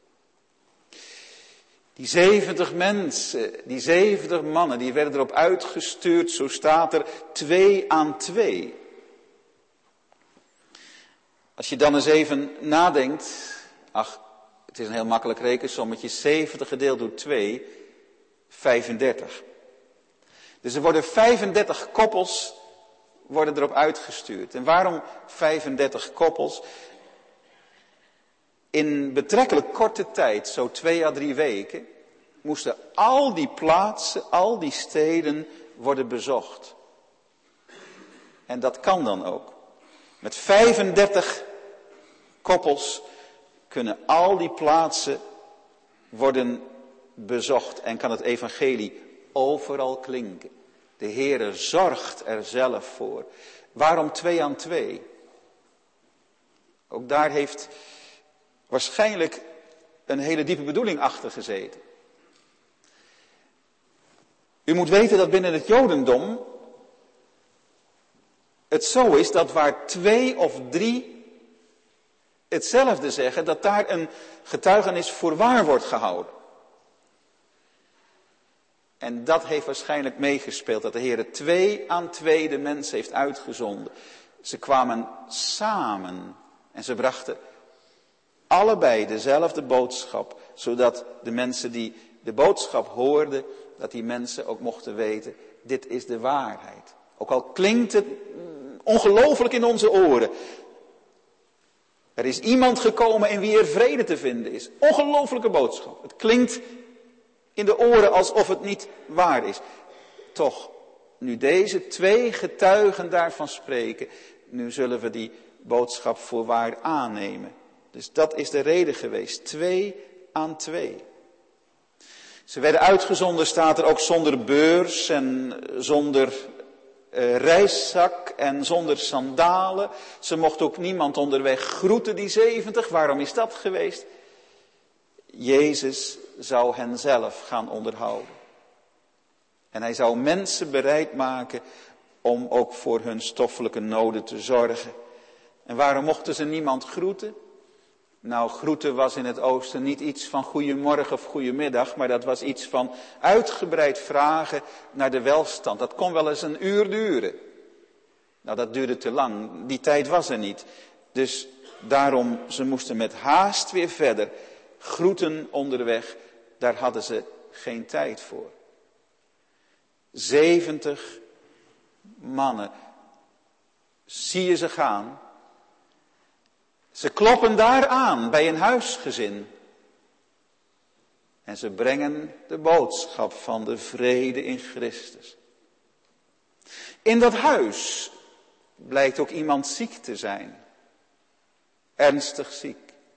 Die 70 mensen, die 70 mannen, die werden erop uitgestuurd, zo staat er, 2 aan 2. Als je dan eens even nadenkt, het is een heel makkelijk rekensommetje, 70 gedeeld door 2, 35. Dus er worden 35 koppels worden erop uitgestuurd. En waarom 35 koppels? In betrekkelijk korte tijd, zo 2 à 3 weken, moesten al die plaatsen, al die steden worden bezocht. En dat kan dan ook. Met 35 koppels kunnen al die plaatsen worden bezocht en kan het evangelie overal klinken. De Heere zorgt er zelf voor. Waarom 2 aan 2? Ook daar heeft waarschijnlijk een hele diepe bedoeling achter gezeten. U moet weten dat binnen het Jodendom het zo is dat waar 2 of 3 hetzelfde zeggen, dat daar een getuigenis voor waar wordt gehouden. En dat heeft waarschijnlijk meegespeeld, dat de Heer 2 aan 2 de mensen heeft uitgezonden. Ze kwamen samen en ze brachten allebei dezelfde boodschap, zodat de mensen die de boodschap hoorden, dat die mensen ook mochten weten, dit is de waarheid. Ook al klinkt het ongelooflijk in onze oren. Er is iemand gekomen in wie er vrede te vinden is. Ongelooflijke boodschap. Het klinkt in de oren alsof het niet waar is. Toch, nu deze 2 getuigen daarvan spreken, nu zullen we die boodschap voor waar aannemen. Dus dat is de reden geweest. 2 aan 2. Ze werden uitgezonden, staat er ook zonder beurs en zonder reiszak en zonder sandalen. Ze mochten ook niemand onderweg groeten, die 70. Waarom is dat geweest? Jezus zou hen zelf gaan onderhouden. En hij zou mensen bereid maken om ook voor hun stoffelijke noden te zorgen. En waarom mochten ze niemand groeten? Nou, groeten was in het oosten niet iets van goeiemorgen of goeiemiddag, maar dat was iets van uitgebreid vragen naar de welstand. Dat kon wel eens een uur duren. Nou, dat duurde te lang. Die tijd was er niet. Dus daarom, ze moesten met haast weer verder. Groeten onderweg, daar hadden ze geen tijd voor. 70 mannen. Zie je ze gaan? Ze kloppen daar aan bij een huisgezin. En ze brengen de boodschap van de vrede in Christus. In dat huis blijkt ook iemand ziek te zijn. Ernstig ziek.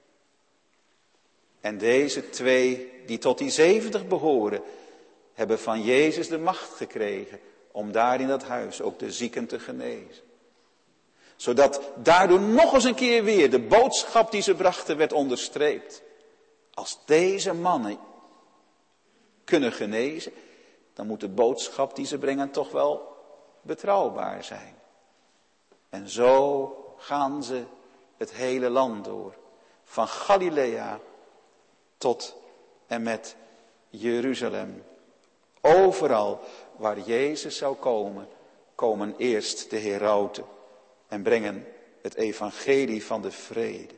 En deze 2 die tot die 70 behoren, hebben van Jezus de macht gekregen om daar in dat huis ook de zieken te genezen. Zodat daardoor nog eens een keer weer de boodschap die ze brachten werd onderstreept. Als deze mannen kunnen genezen, dan moet de boodschap die ze brengen toch wel betrouwbaar zijn. En zo gaan ze het hele land door. Van Galilea tot en met Jeruzalem. Overal waar Jezus zou komen, komen eerst de herauten en brengen het evangelie van de vrede.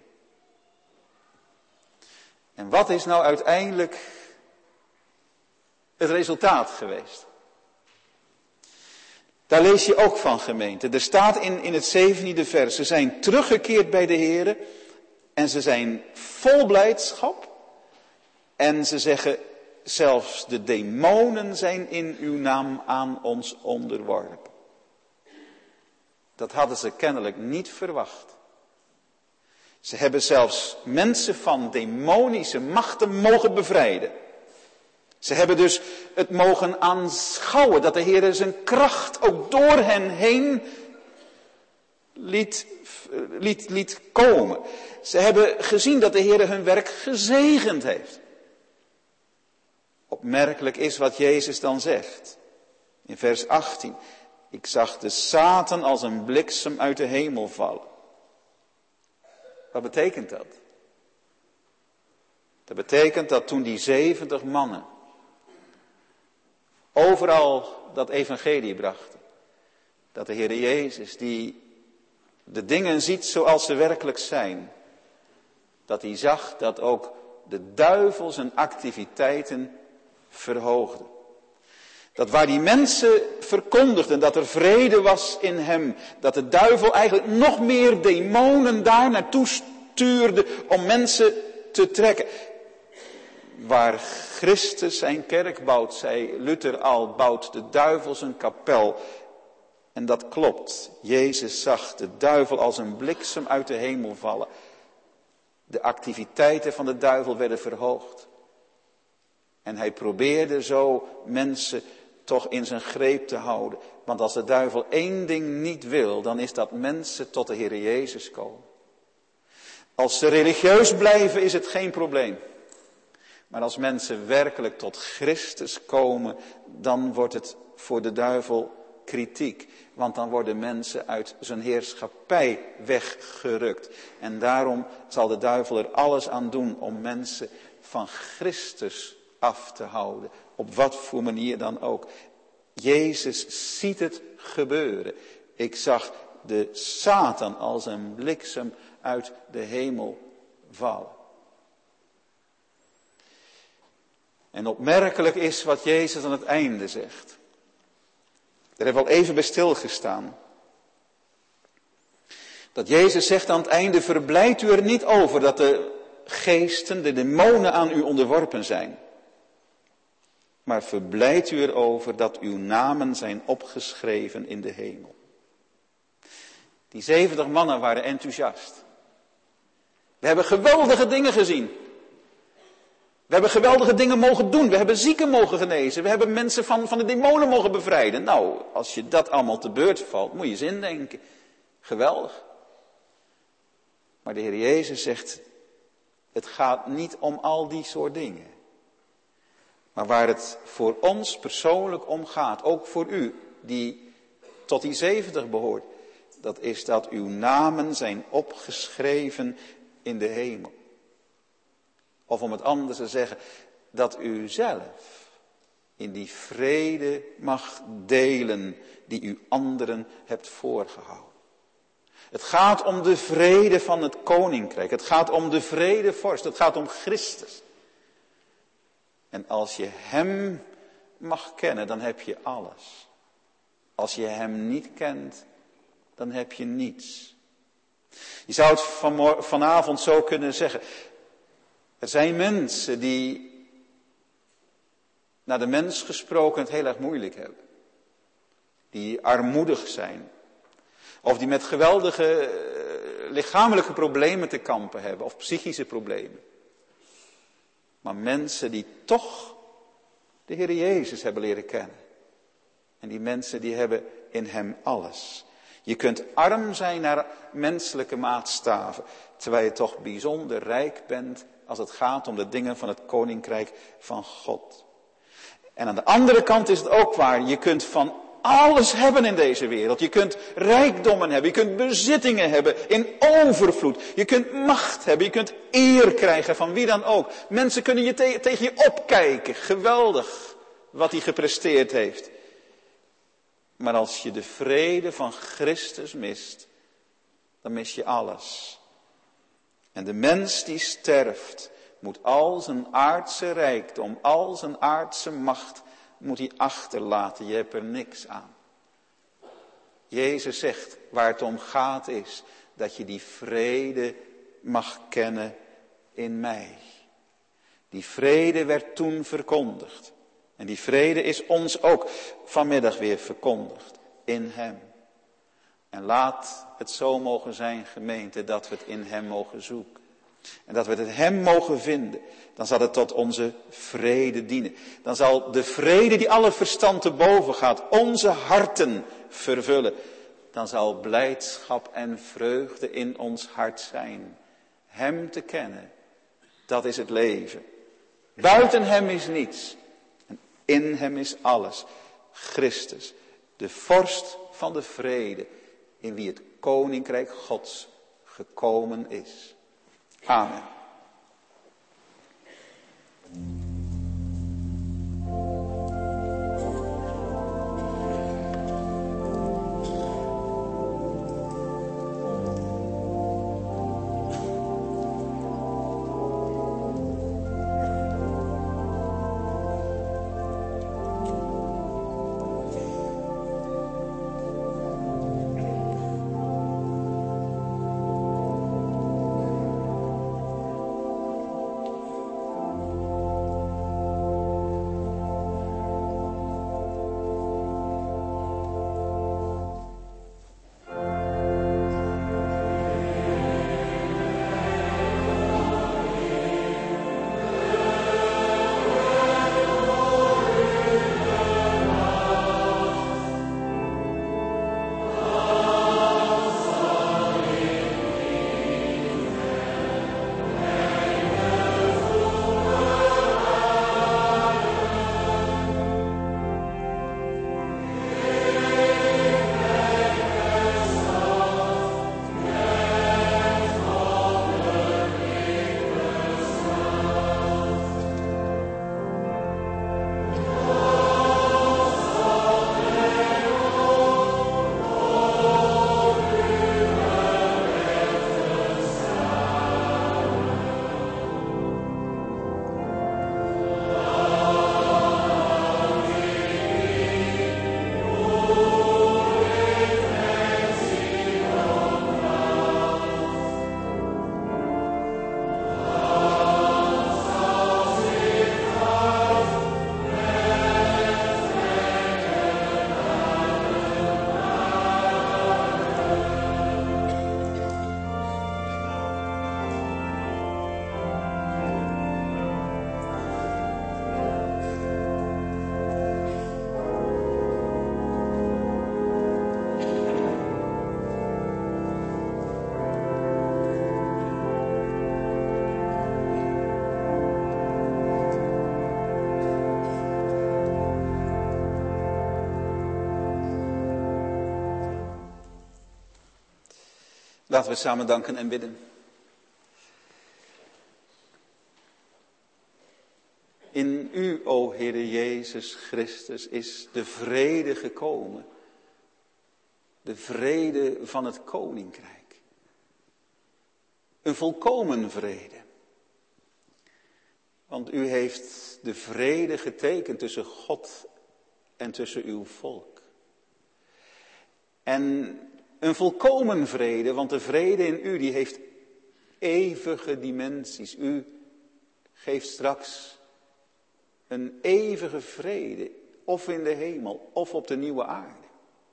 En wat is nou uiteindelijk het resultaat geweest? Daar lees je ook van, gemeente. Er staat in het 17e vers, ze zijn teruggekeerd bij de Here en ze zijn vol blijdschap. En ze zeggen, zelfs de demonen zijn in uw naam aan ons onderworpen. Dat hadden ze kennelijk niet verwacht. Ze hebben zelfs mensen van demonische machten mogen bevrijden. Ze hebben dus het mogen aanschouwen dat de Heer zijn kracht ook door hen heen liet komen. Ze hebben gezien dat de Heer hun werk gezegend heeft. Opmerkelijk is wat Jezus dan zegt. In vers 18. Ik zag de Satan als een bliksem uit de hemel vallen. Wat betekent dat? Dat betekent dat toen die 70 mannen overal dat evangelie brachten, dat de Heer Jezus, die de dingen ziet zoals ze werkelijk zijn, dat hij zag dat ook de duivel zijn activiteiten verhoogde. Dat waar die mensen verkondigden dat er vrede was in hem, dat de duivel eigenlijk nog meer demonen daar naartoe stuurde om mensen te trekken. Waar Christus zijn kerk bouwt, zei Luther al, bouwt de duivel zijn kapel. En dat klopt. Jezus zag de duivel als een bliksem uit de hemel vallen. De activiteiten van de duivel werden verhoogd. En hij probeerde zo mensen toch in zijn greep te houden. Want als de duivel één ding niet wil, dan is dat mensen tot de Heer Jezus komen. Als ze religieus blijven, is het geen probleem. Maar als mensen werkelijk tot Christus komen, dan wordt het voor de duivel kritiek. Want dan worden mensen uit zijn heerschappij weggerukt. En daarom zal de duivel er alles aan doen om mensen van Christus af te houden. Op wat voor manier dan ook. Jezus ziet het gebeuren. Ik zag de Satan als een bliksem uit de hemel vallen. En opmerkelijk is wat Jezus aan het einde zegt. Daar hebben we al even bij stilgestaan. Dat Jezus zegt aan het einde, verblijdt u er niet over dat de geesten, de demonen aan u onderworpen zijn. Maar verblijdt u erover dat uw namen zijn opgeschreven in de hemel. Die 70 mannen waren enthousiast. We hebben geweldige dingen gezien. We hebben geweldige dingen mogen doen. We hebben zieken mogen genezen. We hebben mensen van de demonen mogen bevrijden. Nou, als je dat allemaal te beurt valt, moet je eens indenken. Geweldig. Maar de Heer Jezus zegt, het gaat niet om al die soort dingen. Maar waar het voor ons persoonlijk om gaat, ook voor u, die tot die 70 behoort, dat is dat uw namen zijn opgeschreven in de hemel. Of om het anders te zeggen, dat u zelf in die vrede mag delen die u anderen hebt voorgehouden. Het gaat om de vrede van het koninkrijk. Het gaat om de vredevorst. Het gaat om Christus. En als je hem mag kennen, dan heb je alles. Als je hem niet kent, dan heb je niets. Je zou het vanavond zo kunnen zeggen. Er zijn mensen die naar de mens gesproken het heel erg moeilijk hebben. Die armoedig zijn. Of die met geweldige lichamelijke problemen te kampen hebben. Of psychische problemen. Maar mensen die toch de Heer Jezus hebben leren kennen. En die mensen die hebben in hem alles. Je kunt arm zijn naar menselijke maatstaven. Terwijl je toch bijzonder rijk bent als het gaat om de dingen van het koninkrijk van God. En aan de andere kant is het ook waar. Je kunt van alles hebben in deze wereld. Je kunt rijkdommen hebben. Je kunt bezittingen hebben in overvloed. Je kunt macht hebben. Je kunt eer krijgen van wie dan ook. Mensen kunnen tegen je opkijken. Geweldig wat hij gepresteerd heeft. Maar als je de vrede van Christus mist, dan mis je alles. En de mens die sterft, moet al zijn aardse rijkdom, al zijn aardse macht, moet hij achterlaten. Je hebt er niks aan. Jezus zegt, waar het om gaat is, dat je die vrede mag kennen in mij. Die vrede werd toen verkondigd. En die vrede is ons ook vanmiddag weer verkondigd in hem. En laat het zo mogen zijn, gemeente, dat we het in hem mogen zoeken. En dat we het in hem mogen vinden. Dan zal het tot onze vrede dienen. Dan zal de vrede die alle verstand te boven gaat, onze harten vervullen. Dan zal blijdschap en vreugde in ons hart zijn. Hem te kennen, dat is het leven. Buiten hem is niets. En in hem is alles. Christus, de vorst van de vrede, in wie het koninkrijk Gods gekomen is. Amen. Laten we samen danken en bidden. In u, o Heere Jezus Christus, is de vrede gekomen. De vrede van het koninkrijk. Een volkomen vrede. Want u heeft de vrede getekend tussen God en tussen uw volk. En een volkomen vrede, want de vrede in u die heeft eeuwige dimensies. U geeft straks een eeuwige vrede, of in de hemel, of op de nieuwe aarde.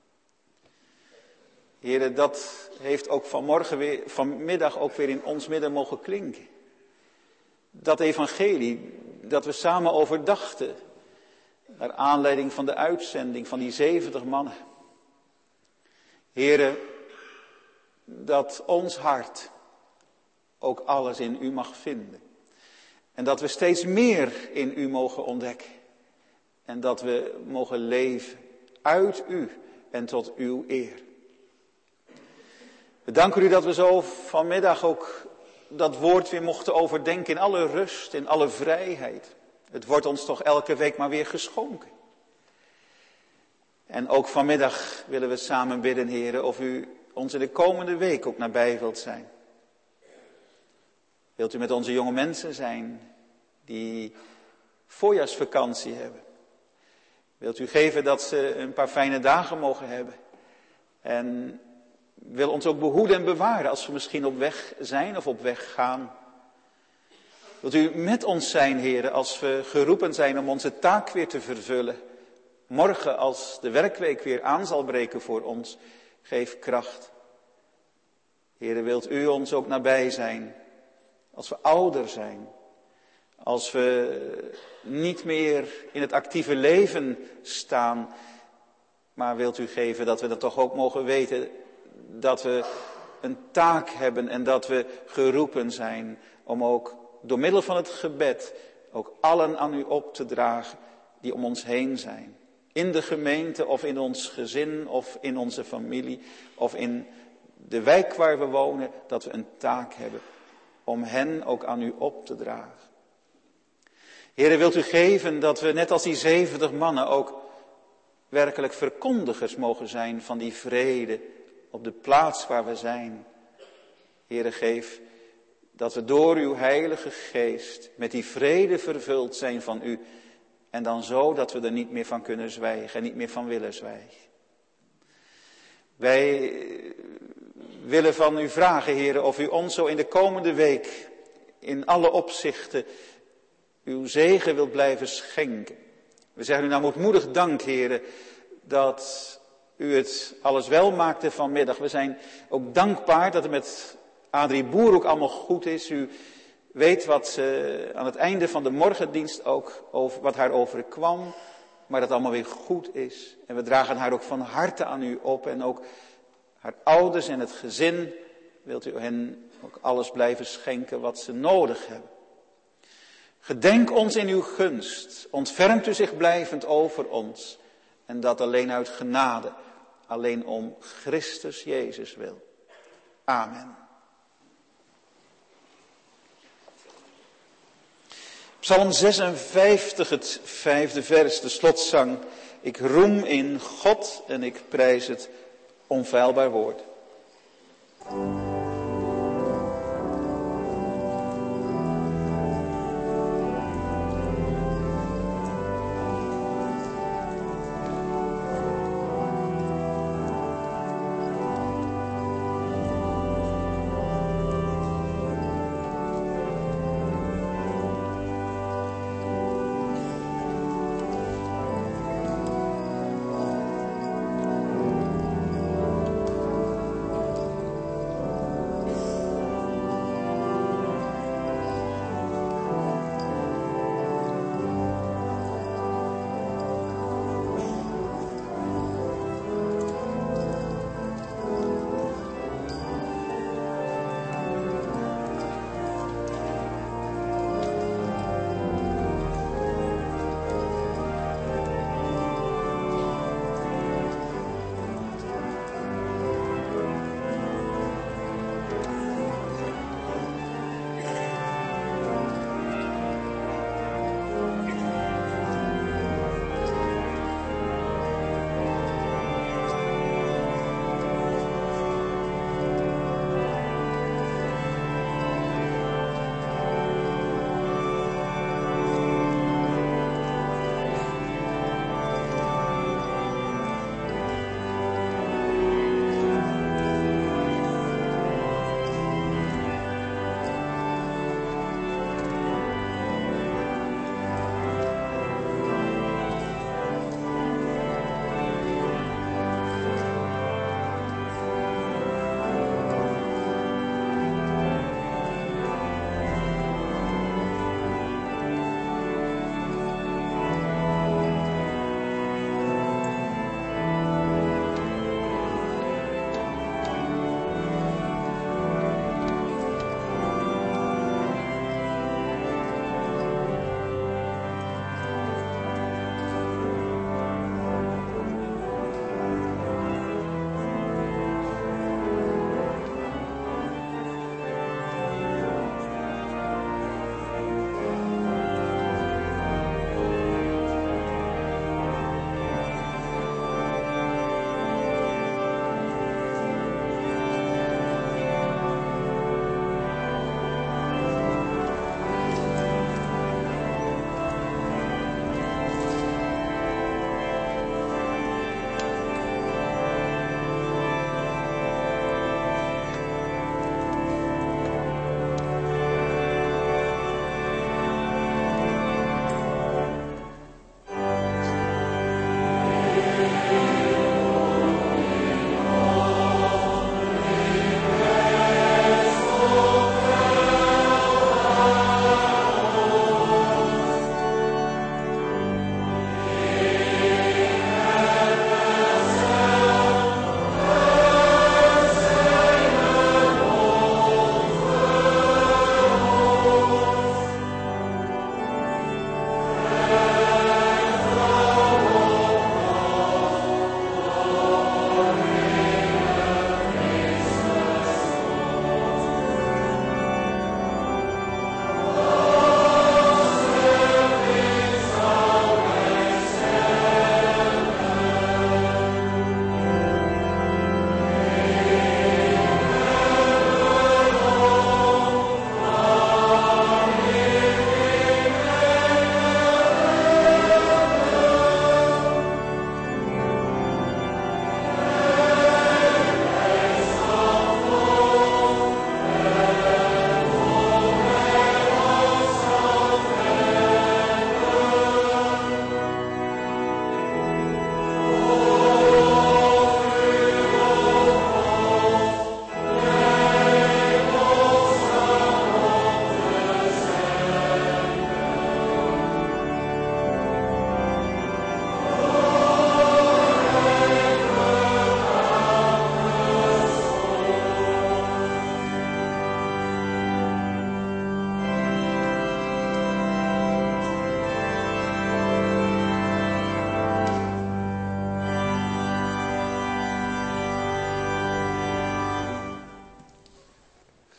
Heere, dat heeft ook vanmiddag ook weer in ons midden mogen klinken. Dat evangelie dat we samen overdachten, naar aanleiding van de uitzending van die 70 mannen. Heere, dat ons hart ook alles in u mag vinden. En dat we steeds meer in u mogen ontdekken. En dat we mogen leven uit u en tot uw eer. We danken u dat we zo vanmiddag ook dat woord weer mochten overdenken in alle rust, in alle vrijheid. Het wordt ons toch elke week maar weer geschonken. En ook vanmiddag willen we samen bidden, Heer, of u ons in de komende week ook nabij wilt zijn. Wilt u met onze jonge mensen zijn die voorjaarsvakantie hebben? Wilt u geven dat ze een paar fijne dagen mogen hebben? En wil ons ook behoeden en bewaren als we misschien op weg zijn of op weg gaan. Wilt u met ons zijn, Heer, als we geroepen zijn om onze taak weer te vervullen. Morgen als de werkweek weer aan zal breken voor ons, geef kracht. Heer, wilt u ons ook nabij zijn als we ouder zijn. Als we niet meer in het actieve leven staan. Maar wilt u geven dat we dat toch ook mogen weten. Dat we een taak hebben en dat we geroepen zijn. Om ook door middel van het gebed ook allen aan u op te dragen die om ons heen zijn. In de gemeente of in ons gezin of in onze familie of in de wijk waar we wonen. Dat we een taak hebben om hen ook aan u op te dragen. Heere, wilt u geven dat we net als die 70 mannen ook werkelijk verkondigers mogen zijn van die vrede op de plaats waar we zijn. Heere, geef dat we door uw Heilige Geest met die vrede vervuld zijn van u. En dan zo dat we er niet meer van kunnen zwijgen en niet meer van willen zwijgen. Wij willen van u vragen, Heere, of u ons zo in de komende week in alle opzichten uw zegen wilt blijven schenken. We zeggen u nou moedmoedig dank, Heere, dat u het alles wel maakte vanmiddag. We zijn ook dankbaar dat het met Adrie Boer ook allemaal goed is. U weet wat ze aan het einde van de morgendienst ook wat haar overkwam. Maar dat het allemaal weer goed is. En we dragen haar ook van harte aan u op. En ook haar ouders en het gezin. Wilt u hen ook alles blijven schenken wat ze nodig hebben. Gedenk ons in uw gunst. Ontfermt u zich blijvend over ons. En dat alleen uit genade. Alleen om Christus Jezus wil. Amen. Psalm 56, het 5e vers, de slotzang. Ik roem in God en ik prijs het onfeilbaar woord.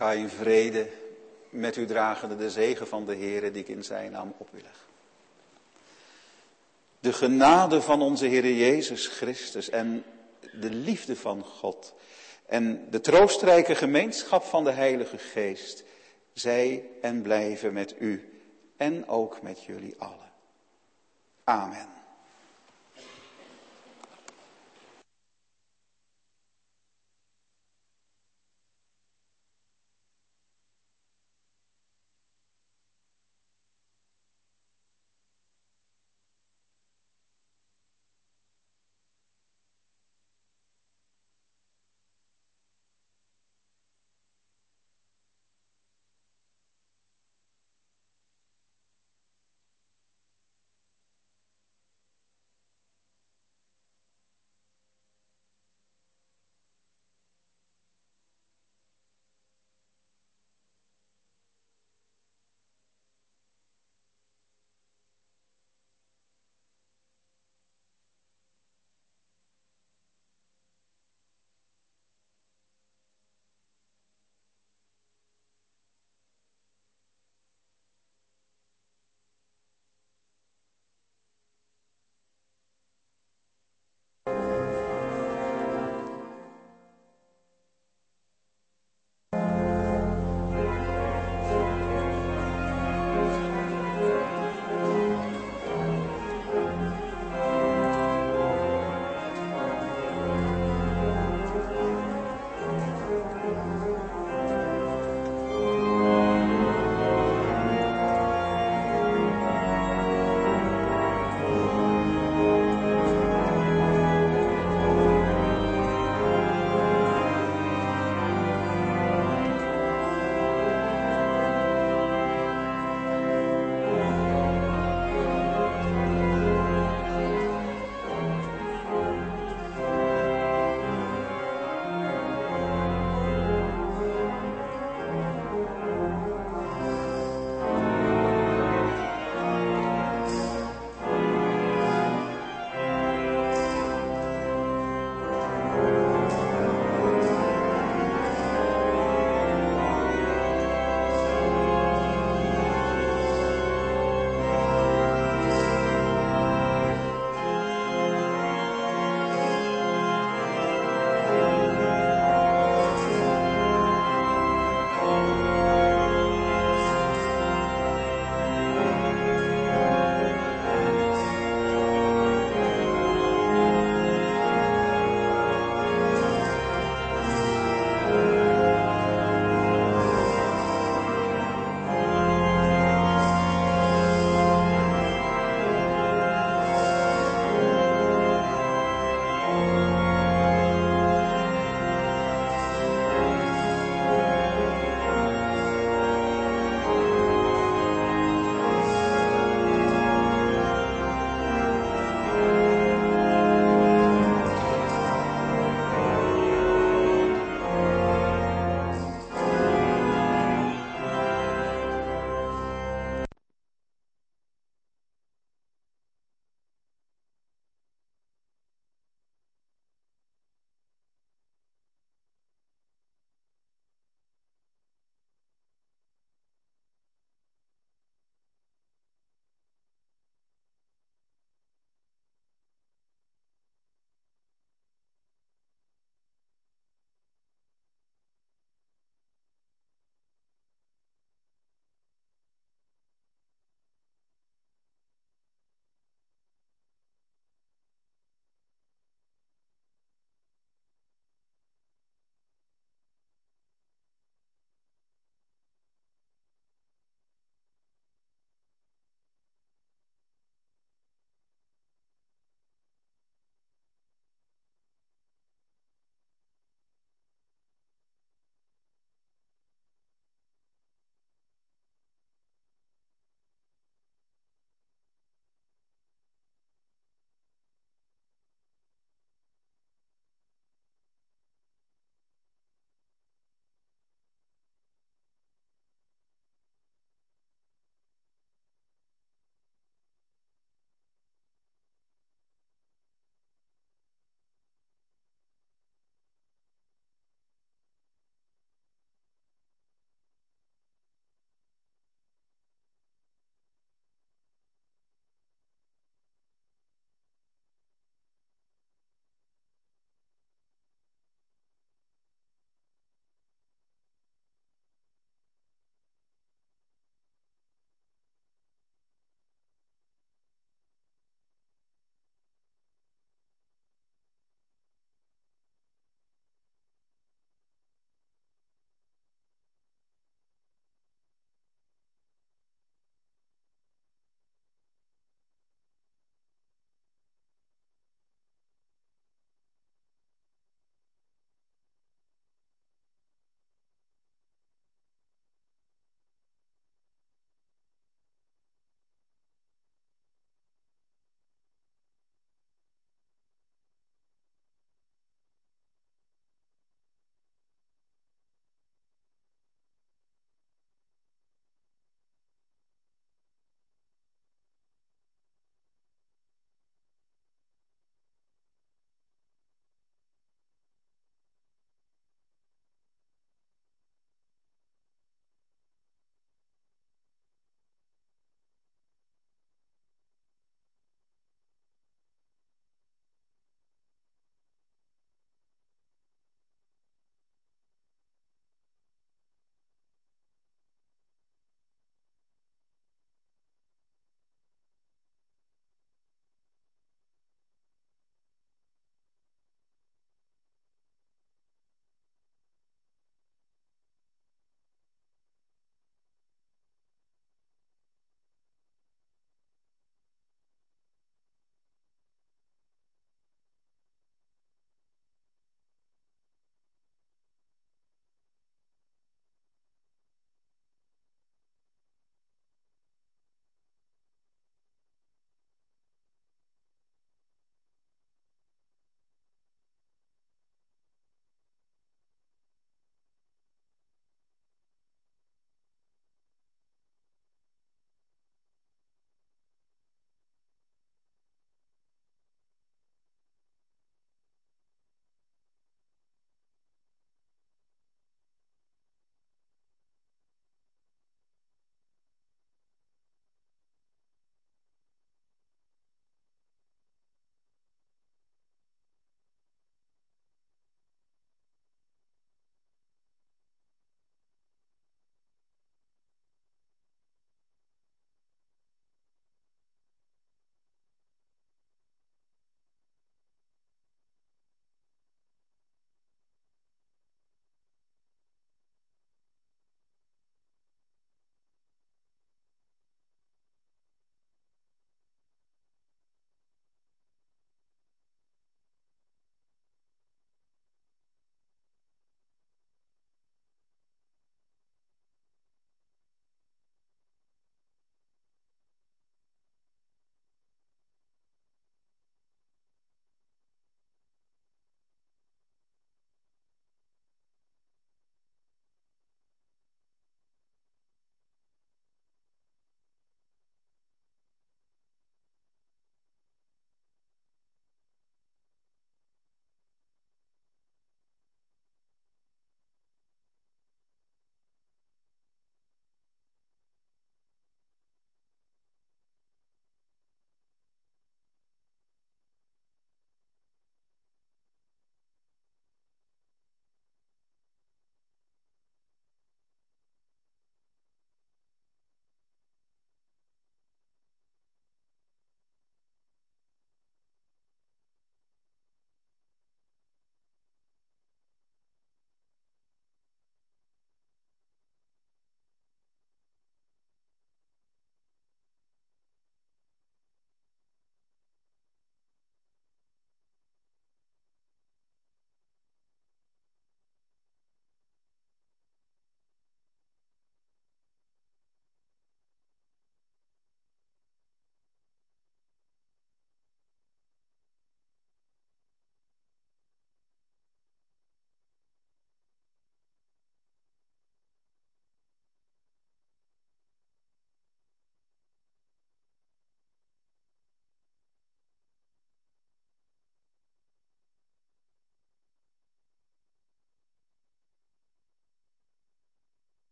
Ga in vrede met u dragende de zegen van de Heere die ik in zijn naam op wil leggen. De genade van onze Heere Jezus Christus en de liefde van God en de troostrijke gemeenschap van de Heilige Geest, zij en blijven met u en ook met jullie allen. Amen.